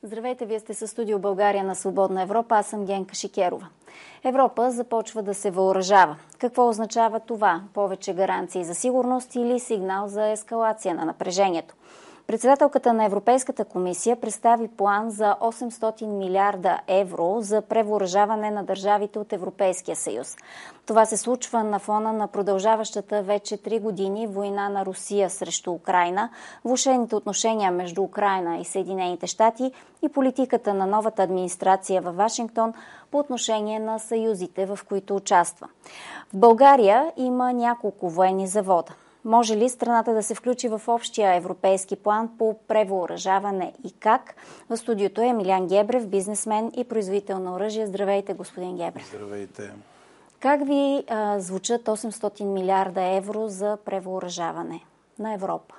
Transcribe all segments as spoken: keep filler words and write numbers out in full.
Здравейте, вие сте със студио България на Свободна Европа. Аз съм Генка Шикерова. Европа започва да се въоръжава. Какво означава това? Повече гаранции за сигурност или сигнал за ескалация на напрежението? Председателката на Европейската комисия представи план за осемстотин милиарда евро за превъоръжаване на държавите от Европейския съюз. Това се случва на фона на продължаващата вече три години война на Русия срещу Украйна, влошените отношения между Украйна и Съединените щати и политиката на новата администрация във Вашингтон по отношение на съюзите, в които участва. В България има няколко военни завода. Може ли страната да се включи в общия европейски план по превъоръжаване и как? В студиото е Емилиан Гебрев, бизнесмен и производител на оръжие. Здравейте, господин Гебрев. Здравейте. Как ви а, звучат осемстотин милиарда евро за превъоръжаване на Европа?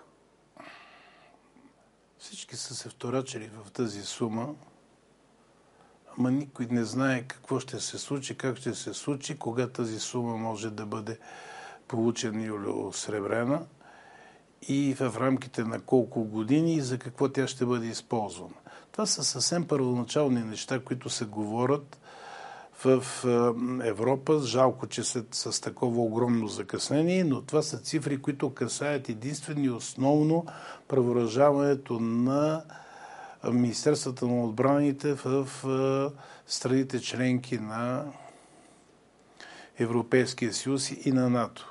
Всички са се вторачили в тази сума, ама никой не знае какво ще се случи, как ще се случи, кога тази сума може да бъде получена или осребрена и в рамките на колко години и за какво тя ще бъде използвана. Това са съвсем първоначални неща, които се говорят в Европа. Жалко, че са с такова огромно закъснение, но това са цифри, които касаят единствено и основно превъоръжаването на Министерствата на отбраните в страните членки на Европейския съюз и на НАТО.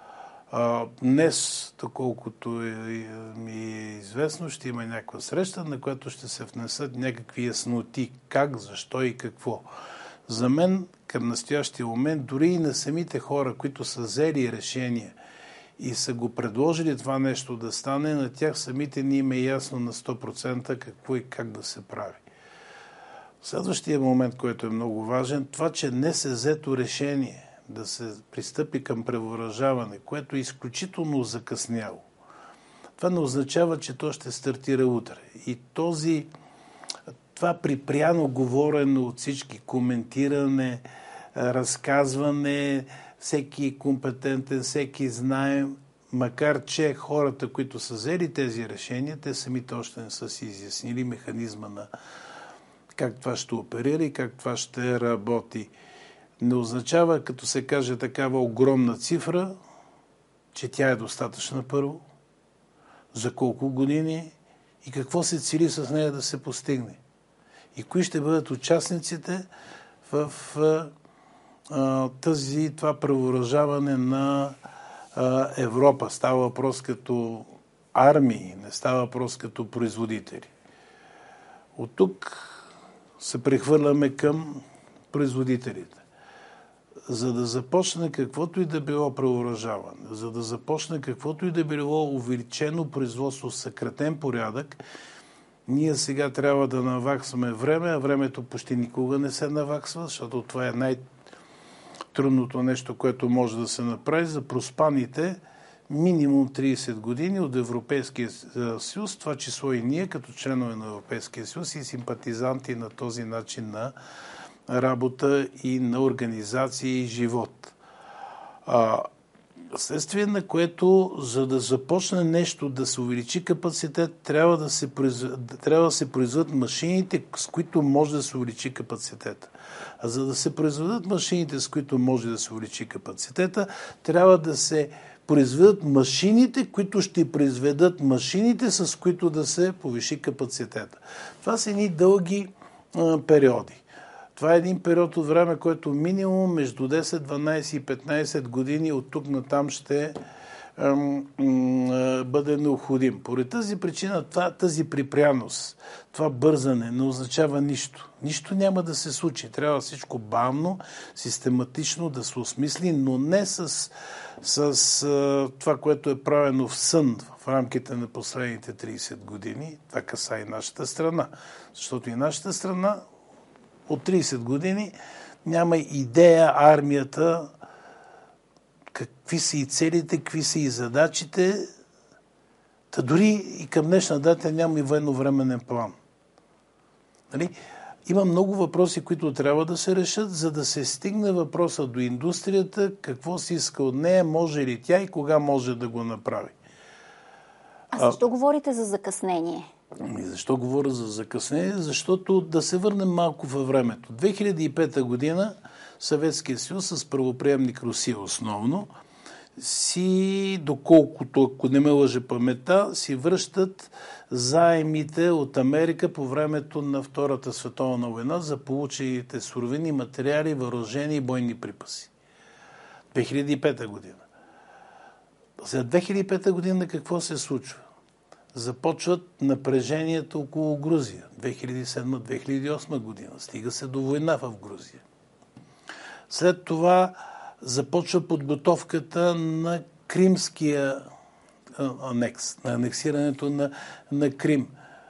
Днес, доколкото ми е известно, ще има някаква среща, на която ще се внесат някакви ясноти как, защо и какво. За мен, към настоящия момент, дори и на самите хора, които са взели решение и са го предложили това нещо да стане, на тях самите ни им е ясно на сто процента какво и как да се прави. Следващия момент, който е много важен, това, че не се взето решение да се пристъпи към превъоръжаване, което е изключително закъсняло. Това не означава, че то ще стартира утре. И този, това припряно говорене от всички, коментиране, разказване, всеки е компетентен, всеки знае, макар че хората, които са взели тези решения, те самите още не са си изяснили механизма на как това ще оперира и как това ще работи. Не означава, като се каже такава огромна цифра, че тя е достатъчна първо, за колко години и какво се цели с нея да се постигне. И кои ще бъдат участниците в а, тази, това превъоръжаване на а, Европа. Става въпрос като армии, не става въпрос като производители. От тук се прехвърляме към производителите. За да започне каквото и да било превъоръжаване, за да започне каквото и да било увеличено производство в съкратен порядък, ние сега трябва да наваксваме време, а времето почти никога не се наваксва, защото това е най-трудното нещо, което може да се направи за проспаните минимум трийсет години от Европейския съюз, това число и ние като членове на Европейския съюз и симпатизанти на този начин на работа и на организация и живот. А, следствие на което, за да започне нещо да се увеличи капацитет, трябва да се, произвед... трябва да се произведат машините, с които може да се увеличи капацитета. А за да се произведат машините, с които може да се увеличи капацитета, трябва да се произведат машините, които ще произведат машините, с които да се повиши капацитета. Това са едни дълги а, периоди. Това е един период от време, който минимум между десет, дванайсет и петнайсет години от тук натам ще ем, ем, бъде необходим. Поради тази причина, това, тази припряност, това бързане не означава нищо. Нищо няма да се случи. Трябва всичко бавно, систематично да се осмисли, но не с, с, с това, което е правено в сън в рамките на последните трийсет години. Това каса и нашата страна. Защото и нашата страна от трийсет години няма идея армията, какви са и целите, какви са и задачите, та дори и към днешна дата няма и военновременен план. Нали? Има много въпроси, които трябва да се решат, за да се стигне въпроса до индустрията, какво се иска от нея, може ли тя и кога може да го направи. А защо а... говорите за закъснение? И защо говоря за закъснение? Защото да се върнем малко във времето. две хиляди и пета година Съветския съюз с правоприемник Русия основно си, доколкото, ако не ме лъже паметта, си връщат заемите от Америка по времето на Втората световна война за получените суровини, материали, въоръжени и бойни припаси. две хиляди и пета година. За две хиляди и пета година какво се случва? Започват напрежението около Грузия. две хиляди и седма - две хиляди и осма година. Стига се до война в Грузия. След това започва подготовката на Кримския анекс, на анексирането на, на Крим.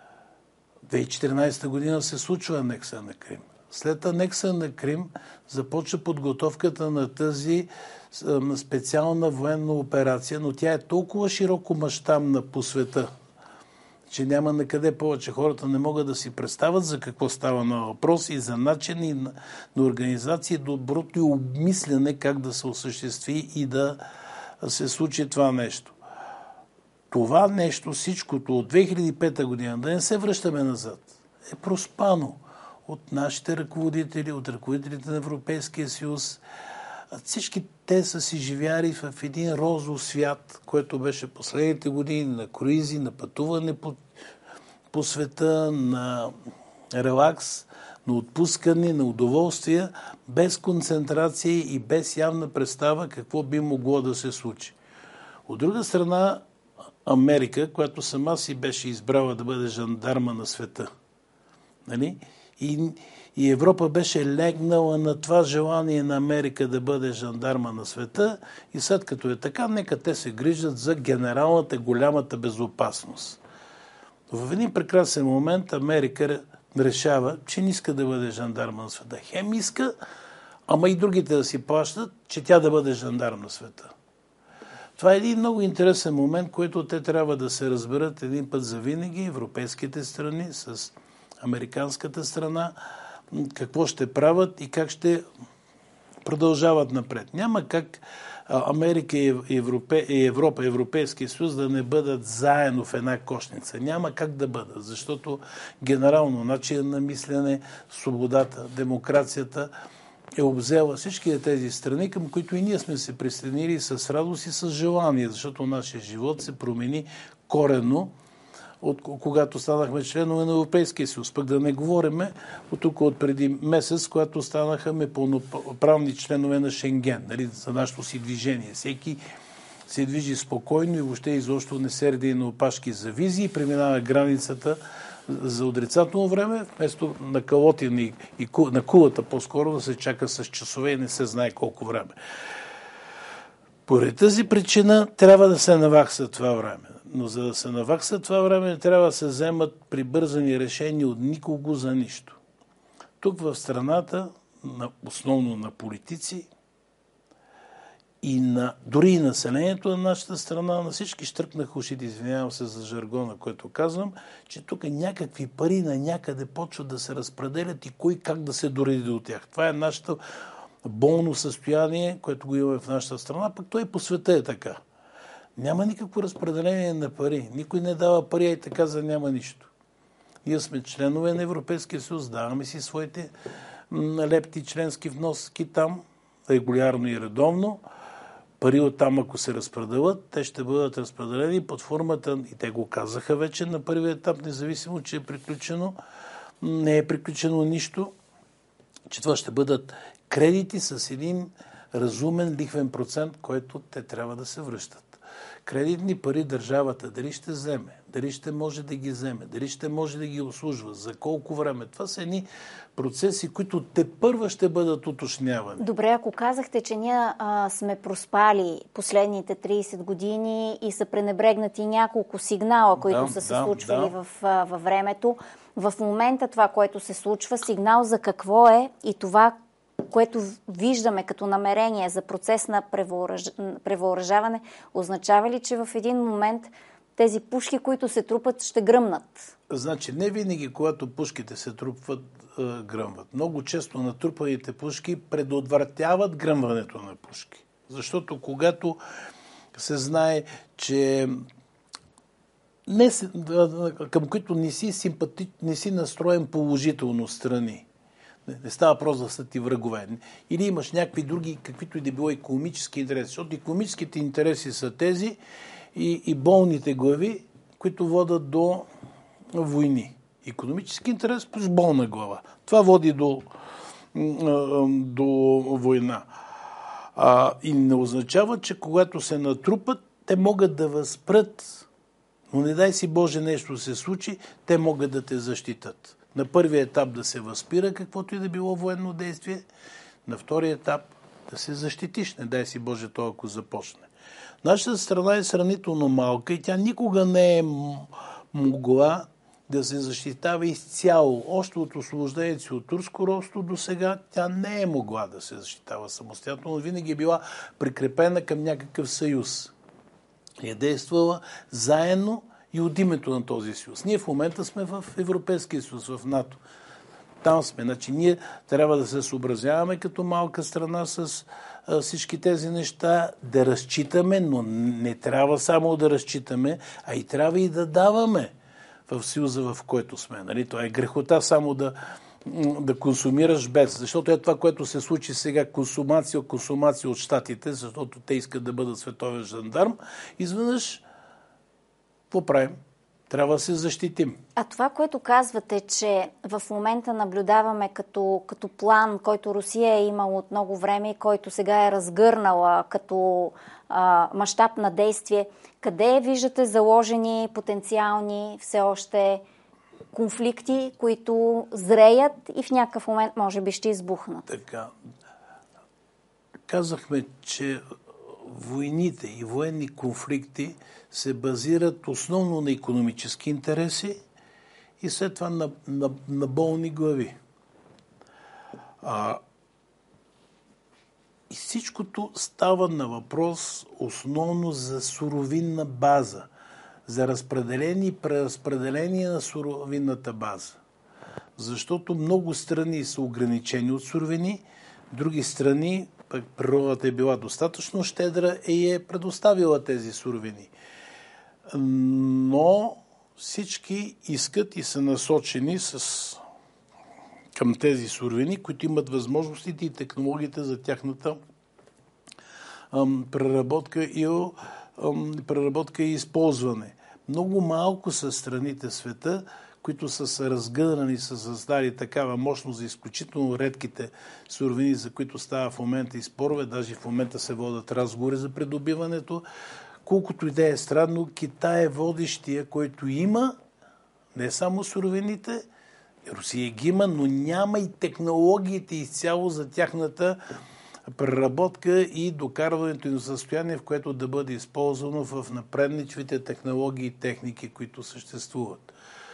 две хиляди и четиринадесета година се случва анекса на Крим. След анекса на Крим започва подготовката на тази специална военна операция, но тя е толкова широко мащабна по света, че няма на къде повече. Хората не могат да си представят за какво става на въпрос и за начин и на, на организация, доброто и обмисляне как да се осъществи и да се случи това нещо. Това нещо, всичкото от две хиляди и пета година, да не се връщаме назад, е проспано от нашите ръководители, от ръководителите на Европейския съюз. Всички те са си живяли в един розов свят, който беше последните години на круизи, на пътуване по, по света, на релакс, на отпускане, на удоволствие, без концентрация и без явна представа какво би могло да се случи. От друга страна, Америка, която сама си беше избрала да бъде жандарма на света, нали? И, и Европа беше легнала на това желание на Америка да бъде жандарма на света и след като е така, нека те се грижат за генералната, голямата безопасност. В един прекрасен момент Америка решава, че не иска да бъде жандарма на света. Хем иска, ама и другите да си плащат, че тя да бъде жандарм на света. Това е един много интересен момент, който те трябва да се разберат един път за винаги, европейските страни с американската страна, какво ще правят и как ще продължават напред. Няма как Америка и Европа, и Европа, Европейския съюз да не бъдат заедно в една кошница. Няма как да бъдат, защото генерално начин на мислене, свободата, демокрацията е обзела всички тези страни, към които и ние сме се присъединили с радост и с желание, защото нашия живот се промени коренно от когато станахме членове на Европейския съюз. Пък да не говориме от тук от преди месец, когато станахме пълноправни членове на Шенген, нали, за нашето си движение. Всеки се движи спокойно и въобще изобщо не се реди на опашки за визи и преминава границата за отрицателно време, вместо на Калотин и, и на кулата по-скоро да се чака с часове и не се знае колко време. Поради тази причина трябва да се навакса това време. Но за да се навакса това време, не трябва да се вземат прибързани решения от никого за нищо. Тук в страната, основно на политици и на, дори и населението на нашата страна, на всички штръкнах ушите, извинявам се за жаргона, който казвам, че тук някакви пари на някъде почват да се разпределят и кой как да се дореди от тях. Това е нашето болно състояние, което го имаме в нашата страна, пък той по света е така. Няма никакво разпределение на пари. Никой не дава пари, и така за няма нищо. Ние сме членове на Европейския съюз, даваме си своите лепти членски вноски там, регулярно и редовно. Пари от там, ако се разпределят, те ще бъдат разпределени под формата, и те го казаха вече на първия етап, независимо, че е приключено, не е приключено нищо, че това ще бъдат кредити с един разумен лихвен процент, който те трябва да се връщат. Кредитни пари държавата дали ще вземе, дали ще може да ги вземе, дали ще може да ги обслужва, за колко време. Това са едни процеси, които тепърва ще бъдат уточнявани. Добре, ако казахте, че ние а, сме проспали последните трийсет години и са пренебрегнати няколко сигнала, които да, са се да, случвали да. в, а, във времето, в момента това, което се случва, сигнал за какво е и това, което виждаме като намерение за процес на превъоръж... превъоръжаване, означава ли, че в един момент тези пушки, които се трупат, ще гръмнат? Значи, не винаги, когато пушките се трупват, гръмват. Много често натрупаните пушки предотвратяват гръмването на пушки. Защото когато се знае, че не, към които не си симпатич, не си настроен положително страни. Не, не става въпрос да са ти врагове. Или имаш някакви други, каквито и да било икономически интереси. Защото икономическите интереси са тези и, и болните глави, които водят до войни. Икономически интерес плюс болна глава. Това води до, до война. А, и не означава, че когато се натрупат, те могат да възпрат, но не дай си Боже нещо се случи, те могат да те защитат. На първия етап да се възпира каквото и да било военно действие, на втория етап да се защитиш, не дай си Боже то, ако започне. Нашата страна е сравнително малка и тя никога не е могла да се защитава изцяло. Още от освобождението си от турско робство до сега тя не е могла да се защитава самостоятелно, но винаги е била прикрепена към някакъв съюз. И е действала заедно и от името на този съюз. Ние в момента сме в Европейския съюз, в НАТО. Там сме. Значи ние трябва да се съобразяваме като малка страна с а, всички тези неща, да разчитаме, но не трябва само да разчитаме, а и трябва и да даваме в съюза, в който сме. Нали? Това е грехота само да, да консумираш без. Защото е това, което се случи сега, консумация, консумация от щатите, защото те искат да бъдат световен жандарм. Изведнъж, какво правим? Трябва да се защитим. А това, което казвате, че в момента наблюдаваме като, като план, който Русия е имала от много време и който сега е разгърнала като а, мащаб на действие, къде виждате заложени потенциални все още конфликти, които зреят и в някакъв момент може би ще избухнат? Така. Казахме, че войните и военни конфликти се базират основно на икономически интереси и след това на, на, на болни глави. А, и всичкото става на въпрос основно за суровинна база, за разпределение и преразпределение на суровинната база. Защото много страни са ограничени от суровини, други страни, пък природата е била достатъчно щедра и е предоставила тези суровини. Но всички искат и са насочени с, към тези суровини, които имат възможностите и технологиите за тяхната ам, преработка, и, ам, преработка и използване. Много малко са страните в света, които са се разгънани, са създали такава мощност за изключително редките суровини, за които става в момента и спорове. Даже в момента се водят разговори за придобиването. Колкото и да е странно, Китай е водещия, който има не само суровините, Русия ги има, но няма и технологиите изцяло за тяхната преработка и докарването им в състояние, в което да бъде използвано в напредничевите технологии и техники, които съществуват.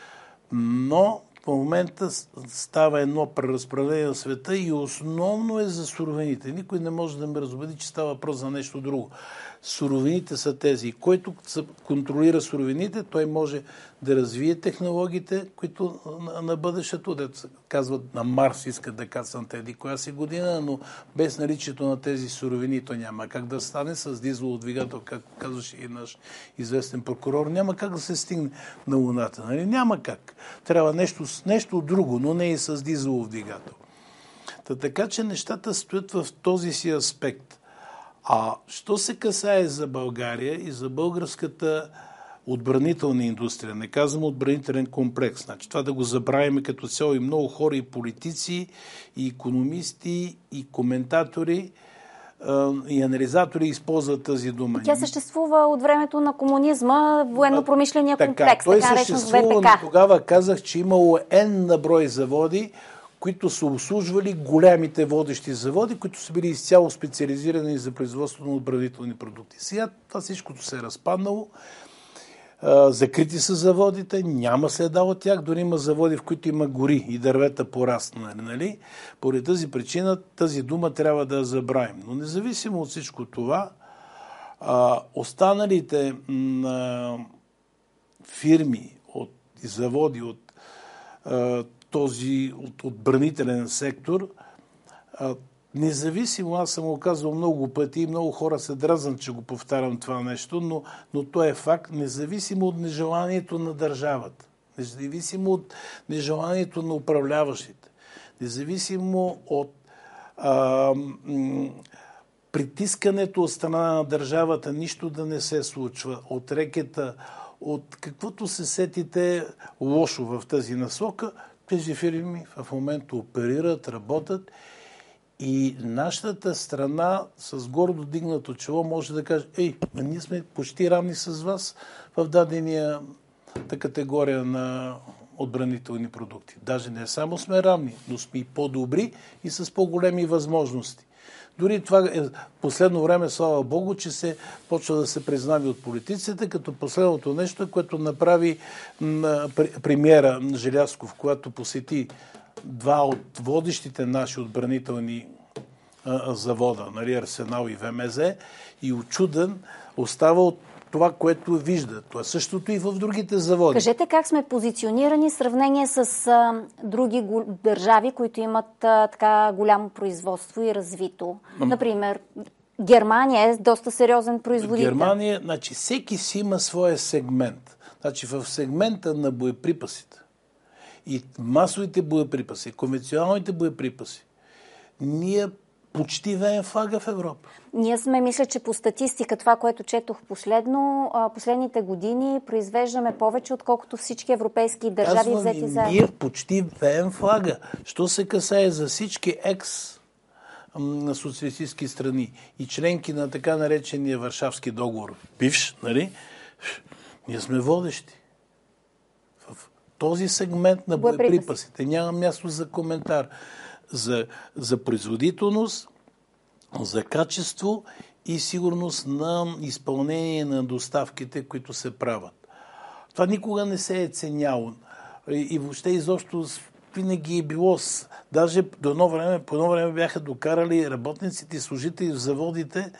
Но в момента става едно преразпределение на света и основно е за суровините. Никой не може да ме разубеди, че става въпрос за нещо друго. Суровините са тези. Който контролира суровините, той може да развие технологиите, които на, на бъдещето, дето казват на Марс, искат да кацнат еди коя си година, но без наличието на тези суровини то няма как да стане с дизелов двигател, както казваше и наш известен прокурор, няма как да се стигне на Луната. Нали? Няма как. Трябва нещо, нещо друго, но не и с дизелов двигател. Та, така че нещата стоят в този си аспект. А що се касае за България и за българската отбранителна индустрия, не казвам отбранителен комплекс, значи това да го забравим като цяло, и много хора, и политици, и икономисти, и коментатори, и анализатори използват тази дума. Тя съществува от времето на комунизма, военно-промишления комплекс, той така наречен В П К. Тогава казах, че имало N на брой заводи, които са обслужвали голямите водещи заводи, които са били изцяло специализирани за производство на отбранителни продукти. Сега това всичкото се е разпаднало. Закрити са заводите, няма следа от тях, дори има заводи, в които има гори и дървета пораснали. Нали? Поради тази причина тази дума трябва да я забравим. Но независимо от всичко това, останалите фирми от, и заводи от този от отбранителен сектор, независимо, аз съм го казвал много пъти и много хора се дразнат, че го повтарям това нещо, но, но то е факт, независимо от нежеланието на държавата, независимо от нежеланието на управляващите, независимо от а, м- притискането от страна на държавата, нищо да не се случва, от рекета, от каквото се сетите лошо в тази насока, тези фирми в момента оперират, работят и нашата страна с гордо дигнато чело може да каже: ей, ние сме почти равни с вас в дадения категория на отбранителни продукти. Даже не само сме равни, но сме и по-добри и с по-големи възможности. Дори това е последно време, слава Богу, че се почва да се признава от политиците, като последното нещо, което направи премиера Желязков, когато посети два от водещите наши отбранителни а, завода, нали, Арсенал и ВМЗ, и очуден остава от това, което вижда. Това същото и в другите заводи. Кажете как сме позиционирани в сравнение с а, други го, държави, които имат а, така голямо производство и развито. Например, Германия е доста сериозен производител. Германия, значи всеки си има своя сегмент. Значи в сегмента на боеприпасите и масовите боеприпаси, конвенционалните боеприпаси, ние почти веем флага в Европа. Ние сме, мисля, че по статистика, това, което четох последно, последните години произвеждаме повече, отколкото всички европейски държави Казвам, взети заедно. Ние почти веем флага. Що се касае за всички екс на социалистически страни и членки на така наречения Варшавски договор, бивш, нали? Ние сме водещи. В този сегмент на боеприпасите няма място за коментар. За, за производителност, за качество и сигурност на изпълнение на доставките, които се правят. Това никога не се е ценяло. И, и въобще изобщо винаги е било. Даже до едно време, по едно време бяха докарали работниците и служители в заводите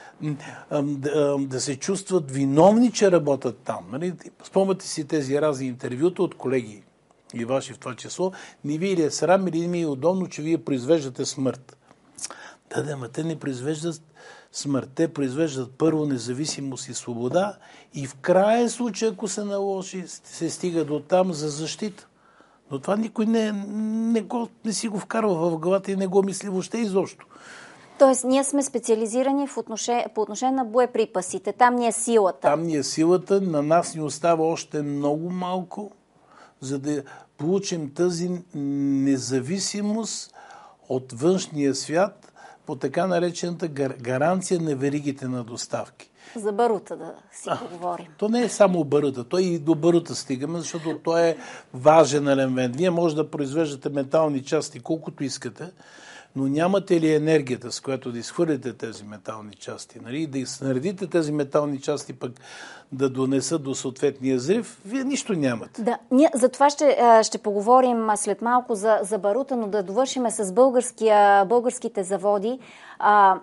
да, да се чувстват виновни, че работят там. Нали? Спомняте си тези разни интервюта от колеги и ваши в това число, не ви ли е срам или ми е удобно, че вие произвеждате смърт. Да, да, ма те не произвеждат смърт. Те произвеждат първо независимост и свобода и в края случай, ако се наложи, се стига до там за защита. Но това никой не, не, го, не си го вкарва в главата и не го мисли въобще изобщо. Тоест, ние сме специализирани в отношение, по отношение на боеприпасите. Там ни е силата. Там ни е силата. На нас ни остава още много малко, за да получим тази независимост от външния свят по така наречената гаранция на веригите на доставки. За барута да си а, поговорим. То не е само барута, то и до барута стигаме, защото то е важен елемент. Вие може да произвеждате метални части колкото искате, но нямате ли енергията, с която да изхвърлите тези метални части, нали? Да изнаредите тези метални части пък да донесат до съответния взрив, вие нищо нямате. Да, ние за това ще, ще поговорим след малко за, за барута, но да довършим с българските заводи. А,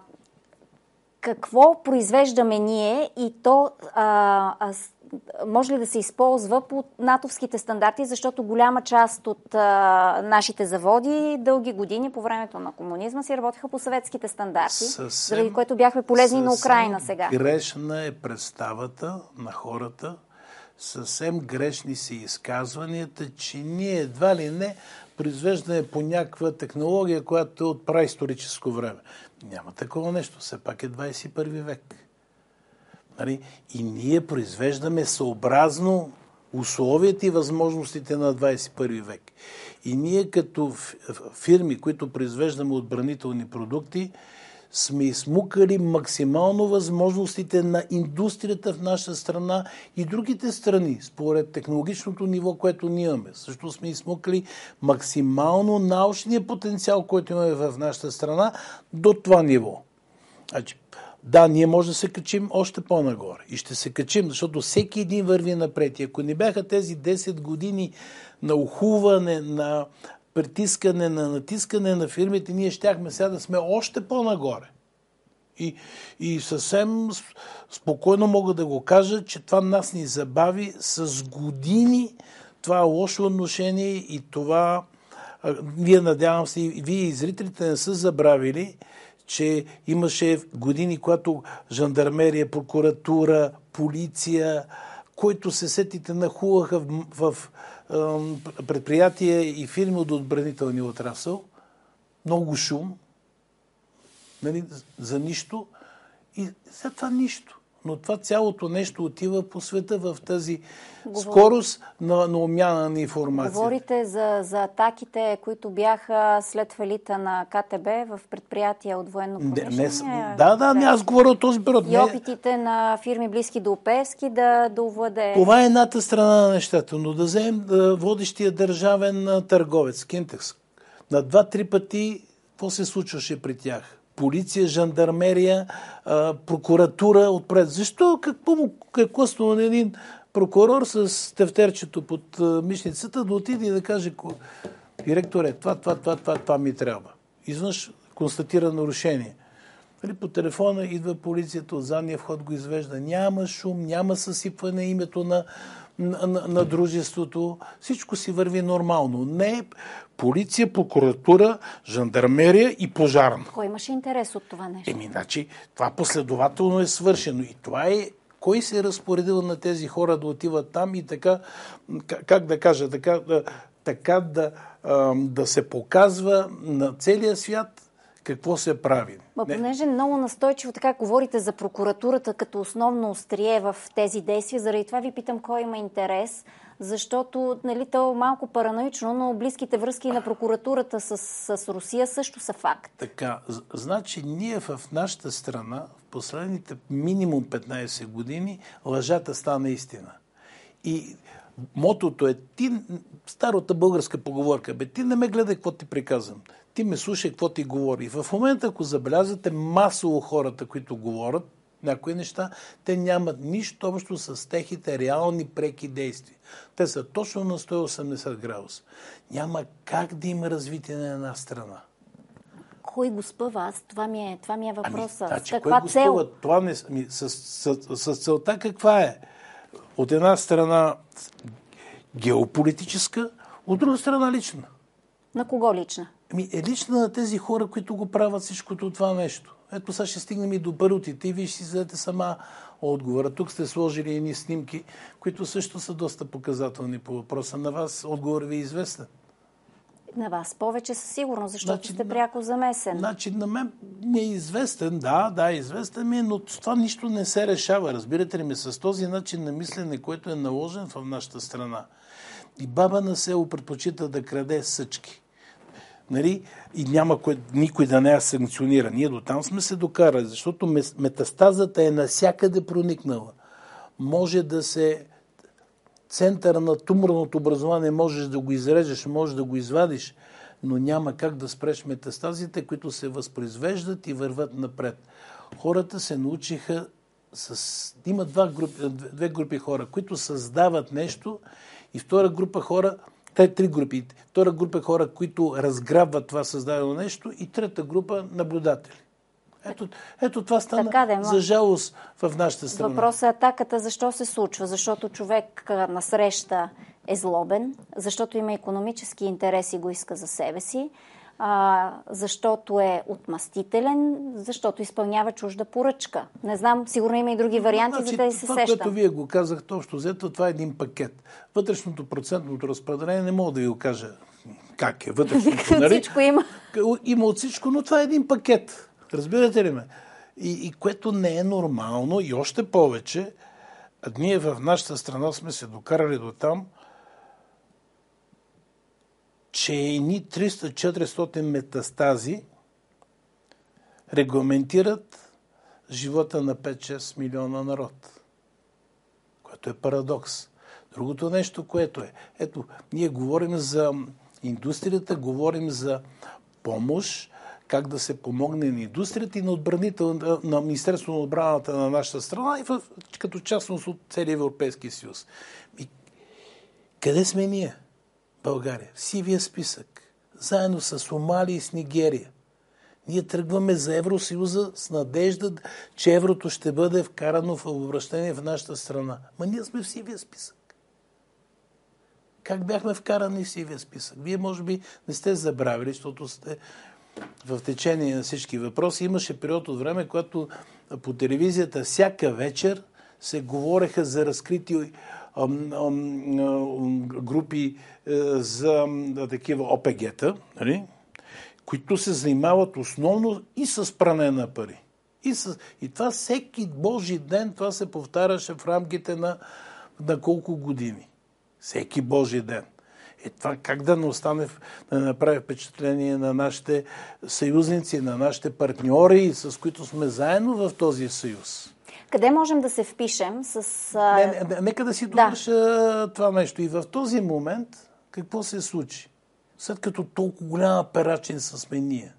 какво произвеждаме ние и то а, а, може ли да се използва по натовските стандарти, защото голяма част от а, нашите заводи дълги години по времето на комунизма си работеха по съветските стандарти, съвсем, заради което бяхме полезни на Украйна сега. Грешна е представата на хората, съвсем грешни са изказванията, че ние едва ли не произвеждаме по някаква технология, която е от праисторическо време. Няма такова нещо, все пак е двадесет и първи век. И ние произвеждаме съобразно условията и възможностите на двадесет и първи век. И ние като фирми, които произвеждаме отбранителни продукти, сме измукали максимално възможностите на индустрията в наша страна и другите страни, според технологичното ниво, което ние имаме. Също сме измукали максимално научния потенциал, който имаме в нашата страна, до това ниво. Значи, да, ние може да се качим още по-нагоре. И ще се качим, защото всеки един върви напред. И ако не бяха тези десет години на ухуване, на притискане, на натискане на фирмите, ние щяхме сега да сме още по-нагоре. И, и съвсем спокойно мога да го кажа, че това нас ни забави с години това лошо отношение и това Вие, надявам се, и вие и зрителите не са забравили, че имаше години, когато жандармерия, прокуратура, полиция, които се сетите нахуваха в, в, в предприятия и фирми от отбранителния отрасъл. Много шум, нали, за нищо и за това нищо. Но това цялото нещо отива по света в тази Говори... скорост на, на обмяна на информация. Говорите за, за атаките, които бяха след фалита на КТБ в предприятия от военно-промишления? Да, да, не, аз говоря от този период. И опитите на фирми близки до Пеевски да, да овладее. Това е едната страна на нещата. Но да вземем да, водещия държавен търговец, Кинтекс. На два-три пъти какво се случваше при тях? Полиция, жандармерия, прокуратура отпред. Защо? Какво му какво на един прокурор с тефтерчето под мишницата да отиде и да каже: директоре, това, това, това, това, това ми трябва. Извънш констатира нарушение. По телефона идва полицията, от задния вход го извежда. Няма шум, няма съсипване името на, на, на, на дружеството. Всичко си върви нормално. Не полиция, прокуратура, жандармерия и пожарна. Кой имаше интерес от това нещо? Еми, значи, това последователно е свършено. И това е кой се е разпоредил на тези хора да отиват там и така, как да кажа, така, така да, да се показва на целия свят какво се прави. Ма, понеже много настойчиво така говорите за прокуратурата като основно острие в тези действия, заради това ви питам кой има интерес, защото, нали, то малко параноично, но близките връзки на прокуратурата с, с Русия също са факт. Така, значи ние в нашата страна в последните минимум петнайсет години лъжата стана истина. И мотото е, ти, старата българска поговорка, бе, ти не ме гледай какво ти приказвам. Ти ме слушай какво ти говори. В момента, ако забелязвате масово хората, които говорят някои неща, те нямат нищо общо с техните реални преки действия. Те са точно на сто и осемдесет градуса. Няма как да има развитие на една страна. Кой го спъва? Аз, това, ми е, това ми е въпроса. Ами, да, с каква кой цел? Го спъва? Това не, ами, с, с, с, с целта каква е? От една страна геополитическа, от друга страна лична. На кого лична? Ами е лична на тези хора, които го правят всичкото това нещо. Ето сега ще стигнем и до барутите и вие ще си зададете сама отговора. Тук сте сложили едни снимки, които също са доста показателни по въпроса. На вас отговор ви е известен? На вас повече със сигурност, защото значи, сте пряко замесен. Значи на мен ми е известен, да, да, известен ми е, но това нищо не се решава. Разбирате ли ми, с този начин на мислене, който е наложен в нашата страна. И баба на село предпочита да краде съчки. Нали? И няма кой, никой да не я санкционира. Ние до там сме се докарали, защото метастазата е насякъде проникнала. Може да се... Центъра на туморното образование можеш да го изрежеш, можеш да го извадиш, но няма как да спреш метастазите, които се възпроизвеждат и върват напред. Хората се научиха с... Има два групи, две групи хора, които създават нещо, и втора група хора, те три групи. Втора група хора, които разграбват това създадено нещо, и трета група наблюдатели. Ето, ето това стана така, да, за жалост в нашата страна. Въпросът е атаката защо се случва? Защото човек насреща е злобен, защото има икономически интерес и го иска за себе си, а, защото е отмъстителен, защото изпълнява чужда поръчка. Не знам, сигурно има и други варианти, значи, за да се това, сещам. Това, което вие го казахте, общо взето, това е един пакет. Вътрешното процентното разпределение не мога да ви го кажа как е. Вътрешното, нали? Всичко има. Има от всичко, но това е един пакет. Разбирате ли ме? И, и което не е нормално, и още повече, ние в нашата страна сме се докарали до там, че едни триста-четиристотин метастази регламентират живота на пет-шест милиона народ. Което е парадокс. Другото нещо, което е, ето, ние говорим за индустрията, говорим за помощ, как да се помогне на индустрията и на, отбранител, на Министерството на отбраната на нашата страна и в, като частност от целия Европейски съюз. И къде сме ние? България. В сивия списък. Заедно с Сомалия и с Нигерия. Ние тръгваме за Евросъюза с надежда, че еврото ще бъде вкарано в обращение в нашата страна. Ма ние сме в сивия списък. как бяхме вкарани в сивия списък. Вие може би не сте забравили, защото сте в течение на всички въпроси. Имаше период от време, когато по телевизията всяка вечер се говореха за разкрити ам, ам, групи е, за да, такива О П Г-та, нали? Които се занимават основно и с пране на пари. И, с... и това всеки божи ден, това се повтаряше в рамките на, на колко години. Всеки божи ден. Е това как да не остане, да направи впечатление на нашите съюзници, на нашите партньори, с които сме заедно в този съюз. Къде можем да се впишем с... Не, не, не, нека да си довърша да. това нещо. И в този момент какво се случи? След като толкова голяма перачин са сме ние.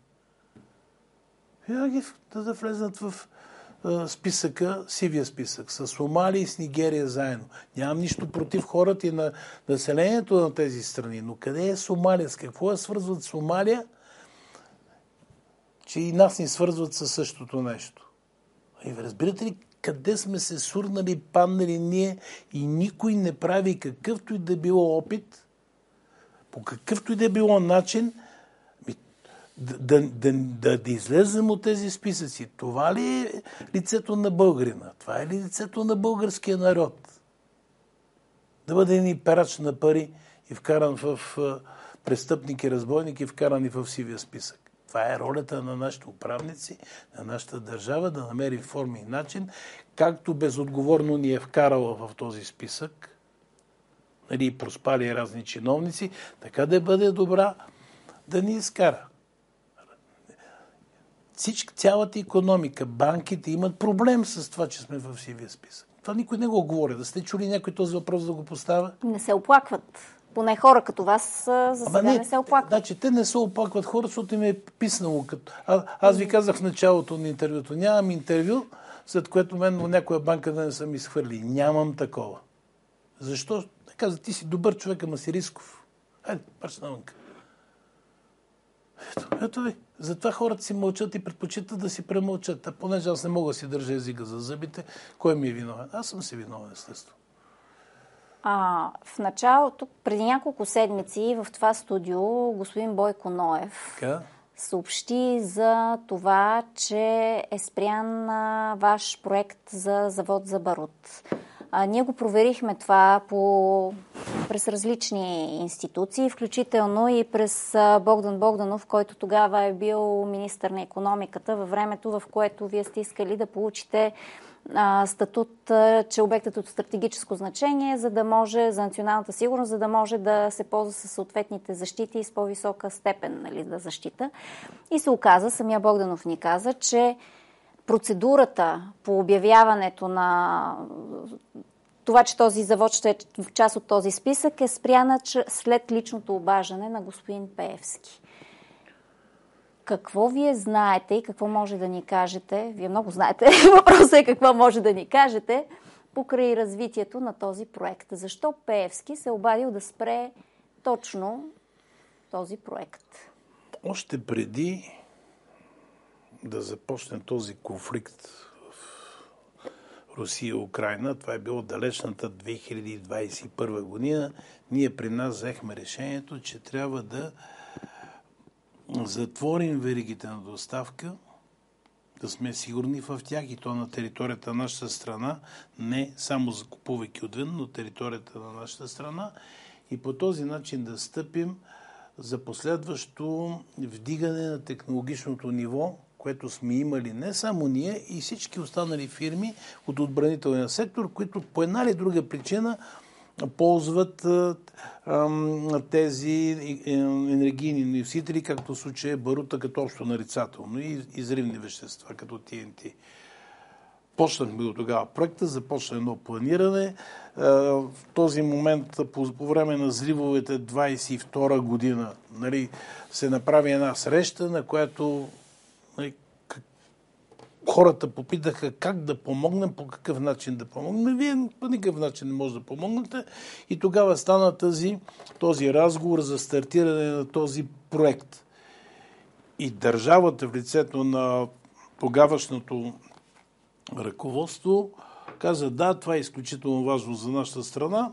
Я ги да, да влезнат в а, списъка, сивия списък, с Сомалия и с Нигерия заедно. Нямам нищо против хората и на населението на тези страни. Но къде е Сомалия? С какво я свързват Сомалия? Че и нас ни свързват със същото нещо. И разбирате ли къде сме се сурнали, паднали ние и никой не прави какъвто и да било опит, по какъвто и да било начин, да, да, да, да, да излезем от тези списъци. Това ли е лицето на българина? Това е ли лицето на българския народ? Да бъде ни перач на пари и вкаран в престъпник и разбойник и вкарани в сивия списък. Това е ролята на нашите управници, на нашата държава да намери форма и начин, както безотговорно ни е вкарала в този списък, нали, проспали разни чиновници, така да бъде добра да ни изкара. Всички, цялата икономика, банките имат проблем с това, че сме в сивия списък. Това никой не го говори. Да сте чули някой този въпрос да го поставя? Не се оплакват. Поне хора като вас за сега не, не се оплакват. Значи, те не се оплакват хора, защото им е писнало. Като... А, аз ви казах в началото на интервюто. Нямам интервю, след което мен някоя банка да не са ми схвърли. Нямам такова. Защо? Каза, ти си добър човек, ама си рисков. Хайде, парч навънка. Ето, ето ви. Затова хората си мълчат и предпочитат да си премълчат. А понеже аз не мога да си държа езика за зъбите, кой ми е виновен? Аз съм си виновен, естествено. А, в началото, преди няколко седмици в това студио господин Бойко Ноев Ка? съобщи за това, че е спрян а, ваш проект за завод за барут. А, ние го проверихме това по, през различни институции, включително и през а, Богдан Богданов, който тогава е бил министър на икономиката във времето, в което вие сте искали да получите а, статут, а, че обектът от стратегическо значение, за да може за националната сигурност, за да може да се ползва със съответните защити и с по-висока степен, нали, да защита. И се оказа, самия Богданов ни каза, че процедурата по обявяването на това, че този завод ще е в част от този списък, е спряна след личното обаждане на господин Пеевски. Какво вие знаете и какво може да ни кажете? Вие много знаете. Въпросът е какво може да ни кажете покрай развитието на този проект. Защо Пеевски се е обадил да спре точно този проект? Още преди да започне този конфликт в Русия и Украйна, това е било далечната две хиляди двадесет и първа година, ние при нас взехме решението, че трябва да затворим веригите на доставка, да сме сигурни в тях и то на територията на нашата страна, не само закупувайки отвън, но територията на нашата страна и по този начин да стъпим за последващо вдигане на технологичното ниво, което сме имали не само ние и всички останали фирми от отбранителния сектор, които по една или друга причина ползват а, а, тези енергийни носители, както в случая барута като общо нарицателно и изривни вещества, като Т Н Т. Почнахме до тогава проекта, започна едно планиране. В този момент, по, по време на взривовете двадесет и втора година, нали, се направи една среща, на която, нали, как, хората попитаха как да помогнем, по какъв начин да помогнем. Вие по никакъв начин не може да помогнете. И тогава стана тази, този разговор за стартиране на този проект. И държавата в лицето на тогавашното ръководство каза, да, това е изключително важно за нашата страна,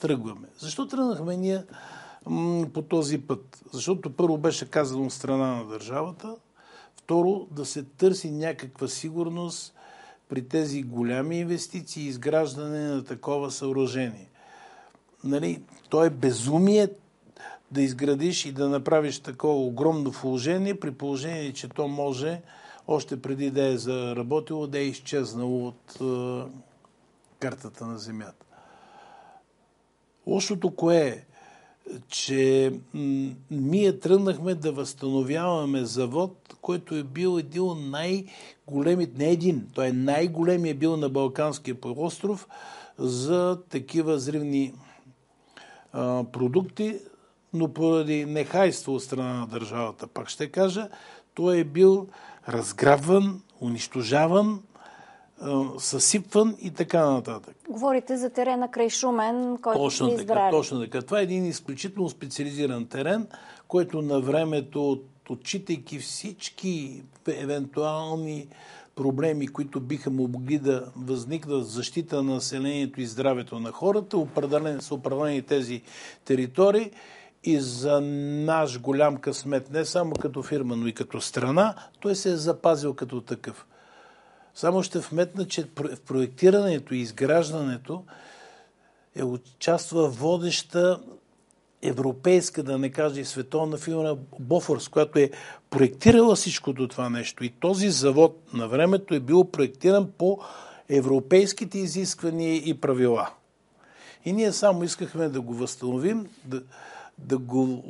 тръгваме? Защо тръгнахме ние м- по този път? Защото първо беше казано от страна на държавата, второ да се търси някаква сигурност при тези голями инвестиции и изграждане на такова съоръжение. Нали, то е безумие да изградиш и да направиш такова огромно вложение, при положение, че то може още преди да е заработило, да е изчезнало от е, картата на Земята. Лошото кое е? Че м- ние тръгнахме да възстановяваме завод, който е бил един от най-големите, не един, той е най-големият бил на Балканския полуостров за такива взривни а, продукти, но поради нехайство от страна на държавата, пак ще кажа, той е бил разграбван, унищожаван, съсипван и така нататък. Говорите за терена край Шумен, който точно сте избрали. Така, точно така. Това е един изключително специализиран терен, който на времето, отчитайки всички евентуални проблеми, които биха могли да възникнат в защита на населението и здравето на хората, определени, са определени тези територии и за наш голям късмет, не само като фирма, но и като страна, той се е запазил като такъв. Само ще вметна, че в проектирането и изграждането е участва водеща европейска, да не кажа и световна фирма Бофорс, която е проектирала всичкото това нещо. И този завод на времето е бил проектиран по европейските изисквания и правила. И ние само искахме да го възстановим, да, да го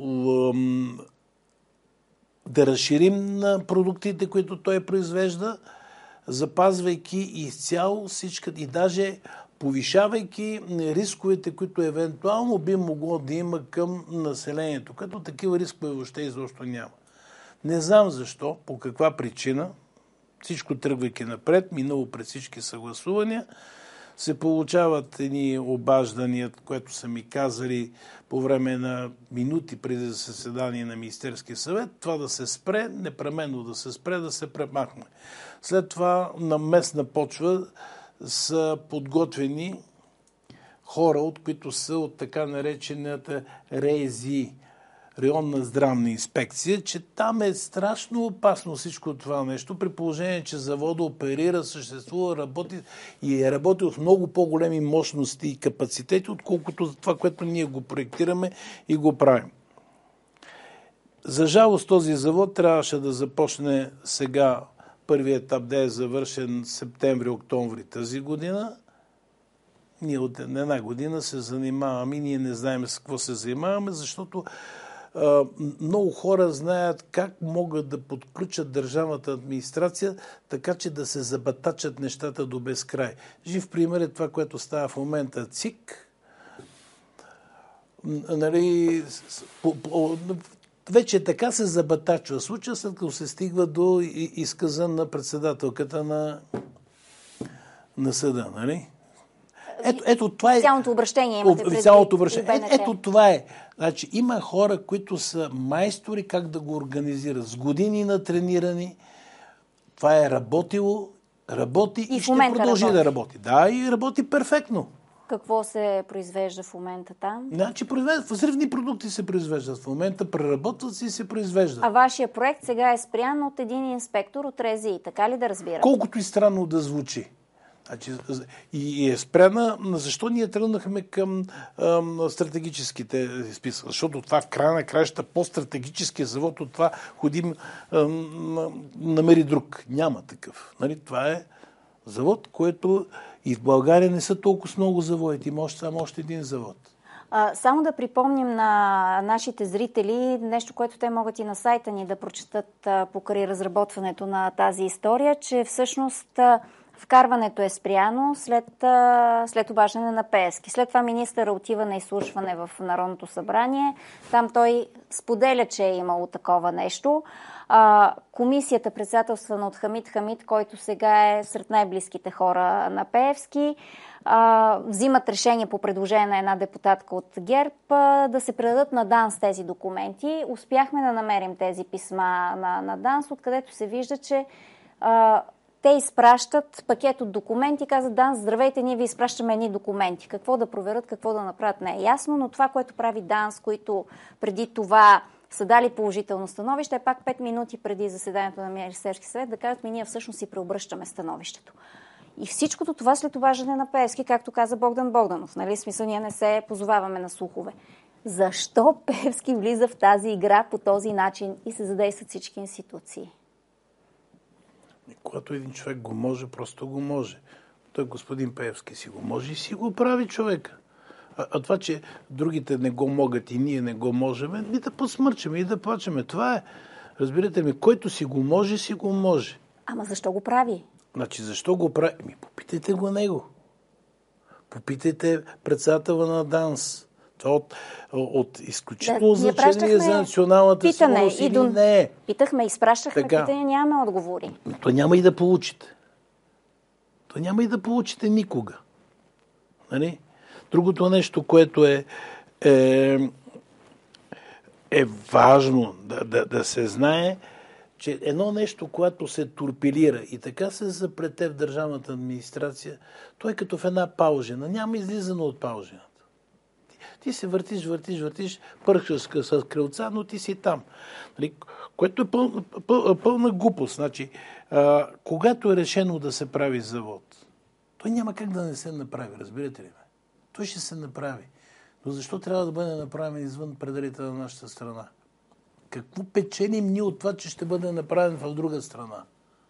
да разширим на продуктите, които той произвежда, запазвайки изцяло всички и даже повишавайки рисковете, които евентуално би могло да има към населението, като такива рискове въобще изобщо няма. Не знам защо, по каква причина, всичко тръгвайки напред, минало през всички съгласувания, се получават едни обаждания, което са ми казали по време на минути преди заседание на Министерския съвет, това да се спре, непременно да се спре, да се премахне. След това на местна почва са подготвени хора, от които са от така наречената РЕЗИ, районна здравна инспекция, че там е страшно опасно всичко това нещо, при положение, че завода оперира, съществува, работи и е работил с много по-големи мощности и капацитети, отколкото това, което ние го проектираме и го правим. За жалост този завод трябваше да започне сега, първият етап да е завършен септември-октомври тази година. Ние от една година се занимаваме и ние не знаем с какво се занимаваме, защото а, много хора знаят как могат да подключат държавната администрация, така че да се забатачат нещата до безкрай. Жив пример е това, което става в момента ЦИК. Нали, по, по, вече така се забатачва случая, след като се стигва до изказа на председателката на, на съда. Нали? Ето, ето това е... Официалното обращение имате предвид. Официалното обращение. Е, ето това е. Значи, има хора, които са майстори как да го организират. С години натренирани. Това е работило, работи и, и ще продължи работи. да работи. Да, и работи перфектно. Какво се произвежда в момента там? Значи, взривни продукти се произвеждат в момента, преработват се и се произвеждат. А вашия проект сега е спрян от един инспектор от РЕЗИ, така ли да разбирам? Колкото и странно да звучи. Значи, и е спряна, защо ние тръгнахме към ам, стратегическите списъци? Защото това в края на краища по-стратегическия завод от това ходим ам, намери друг. Няма такъв. Нали? Това е завод, който и в България не са толкова много заводите. Има още само още един завод. А, само да припомним на нашите зрители нещо, което те могат и на сайта ни да прочетат а, покрай разработването на тази история, че всъщност а, вкарването е спряно след, а, след обаждане на Пеевски. След това министъра отива на изслушване в Народното събрание. Там той споделя, че е имало такова нещо. А, комисията, председателствана от Хамид Хамид, който сега е сред най-близките хора на Пеевски, а, взимат решение по предложение на една депутатка от ГЕРБ а, да се предадат на ДАНС тези документи. Успяхме да намерим тези писма на, на ДАНС, откъдето се вижда, че а, те изпращат пакет от документи, казват: ДАНС, здравейте, ние ви изпращаме едни документи. Какво да проверят, какво да направят, не е ясно, но това, което прави ДАНС, които преди това са дали положително становище, е пак пет минути преди заседанието на Министерския съвет да кажат: ми ние всъщност си преобръщаме становището. И всичкото това след обаждане на Пеевски, както каза Богдан Богданов. Нали? Смисъл, ние не се позоваваме на слухове. Защо Пеевски влиза в тази игра по този начин и се задействат всички институции? Когато един човек го може, просто го може. Той господин Пеевски си го може и си го прави човека. А, а това, че другите не го могат и ние не го можем, и да посмърчаме, и да плачеме. Това е. Разбирате ми, който си го може, си го може. Ама защо го прави? Значи, защо го прави? Ми, попитайте го него. Попитайте председателя на ДАНС. Това от, от изключително да, значение за националната питане, сигурност или до... не. Питахме, изпращахме така. Питания, нямаме отговори. То няма и да получите. То няма и да получите никога. Нали? Другото нещо, което е, е, е важно да, да, да се знае, че едно нещо, което се турпилира и така се заплете в държавната администрация, то е като в една паужина. Няма излизане от паужината. Ти, ти се въртиш, въртиш, въртиш, пърхаш с крилца, но ти си там. Нали? Което е пълна, пъл, пълна глупост. Значи, а, когато е решено да се прави завод, той няма как да не се направи, разбирате ли ме? Той ще се направи. Но защо трябва да бъде направен извън пределите на нашата страна? Какво печелим ние от това, че ще бъде направен в друга страна?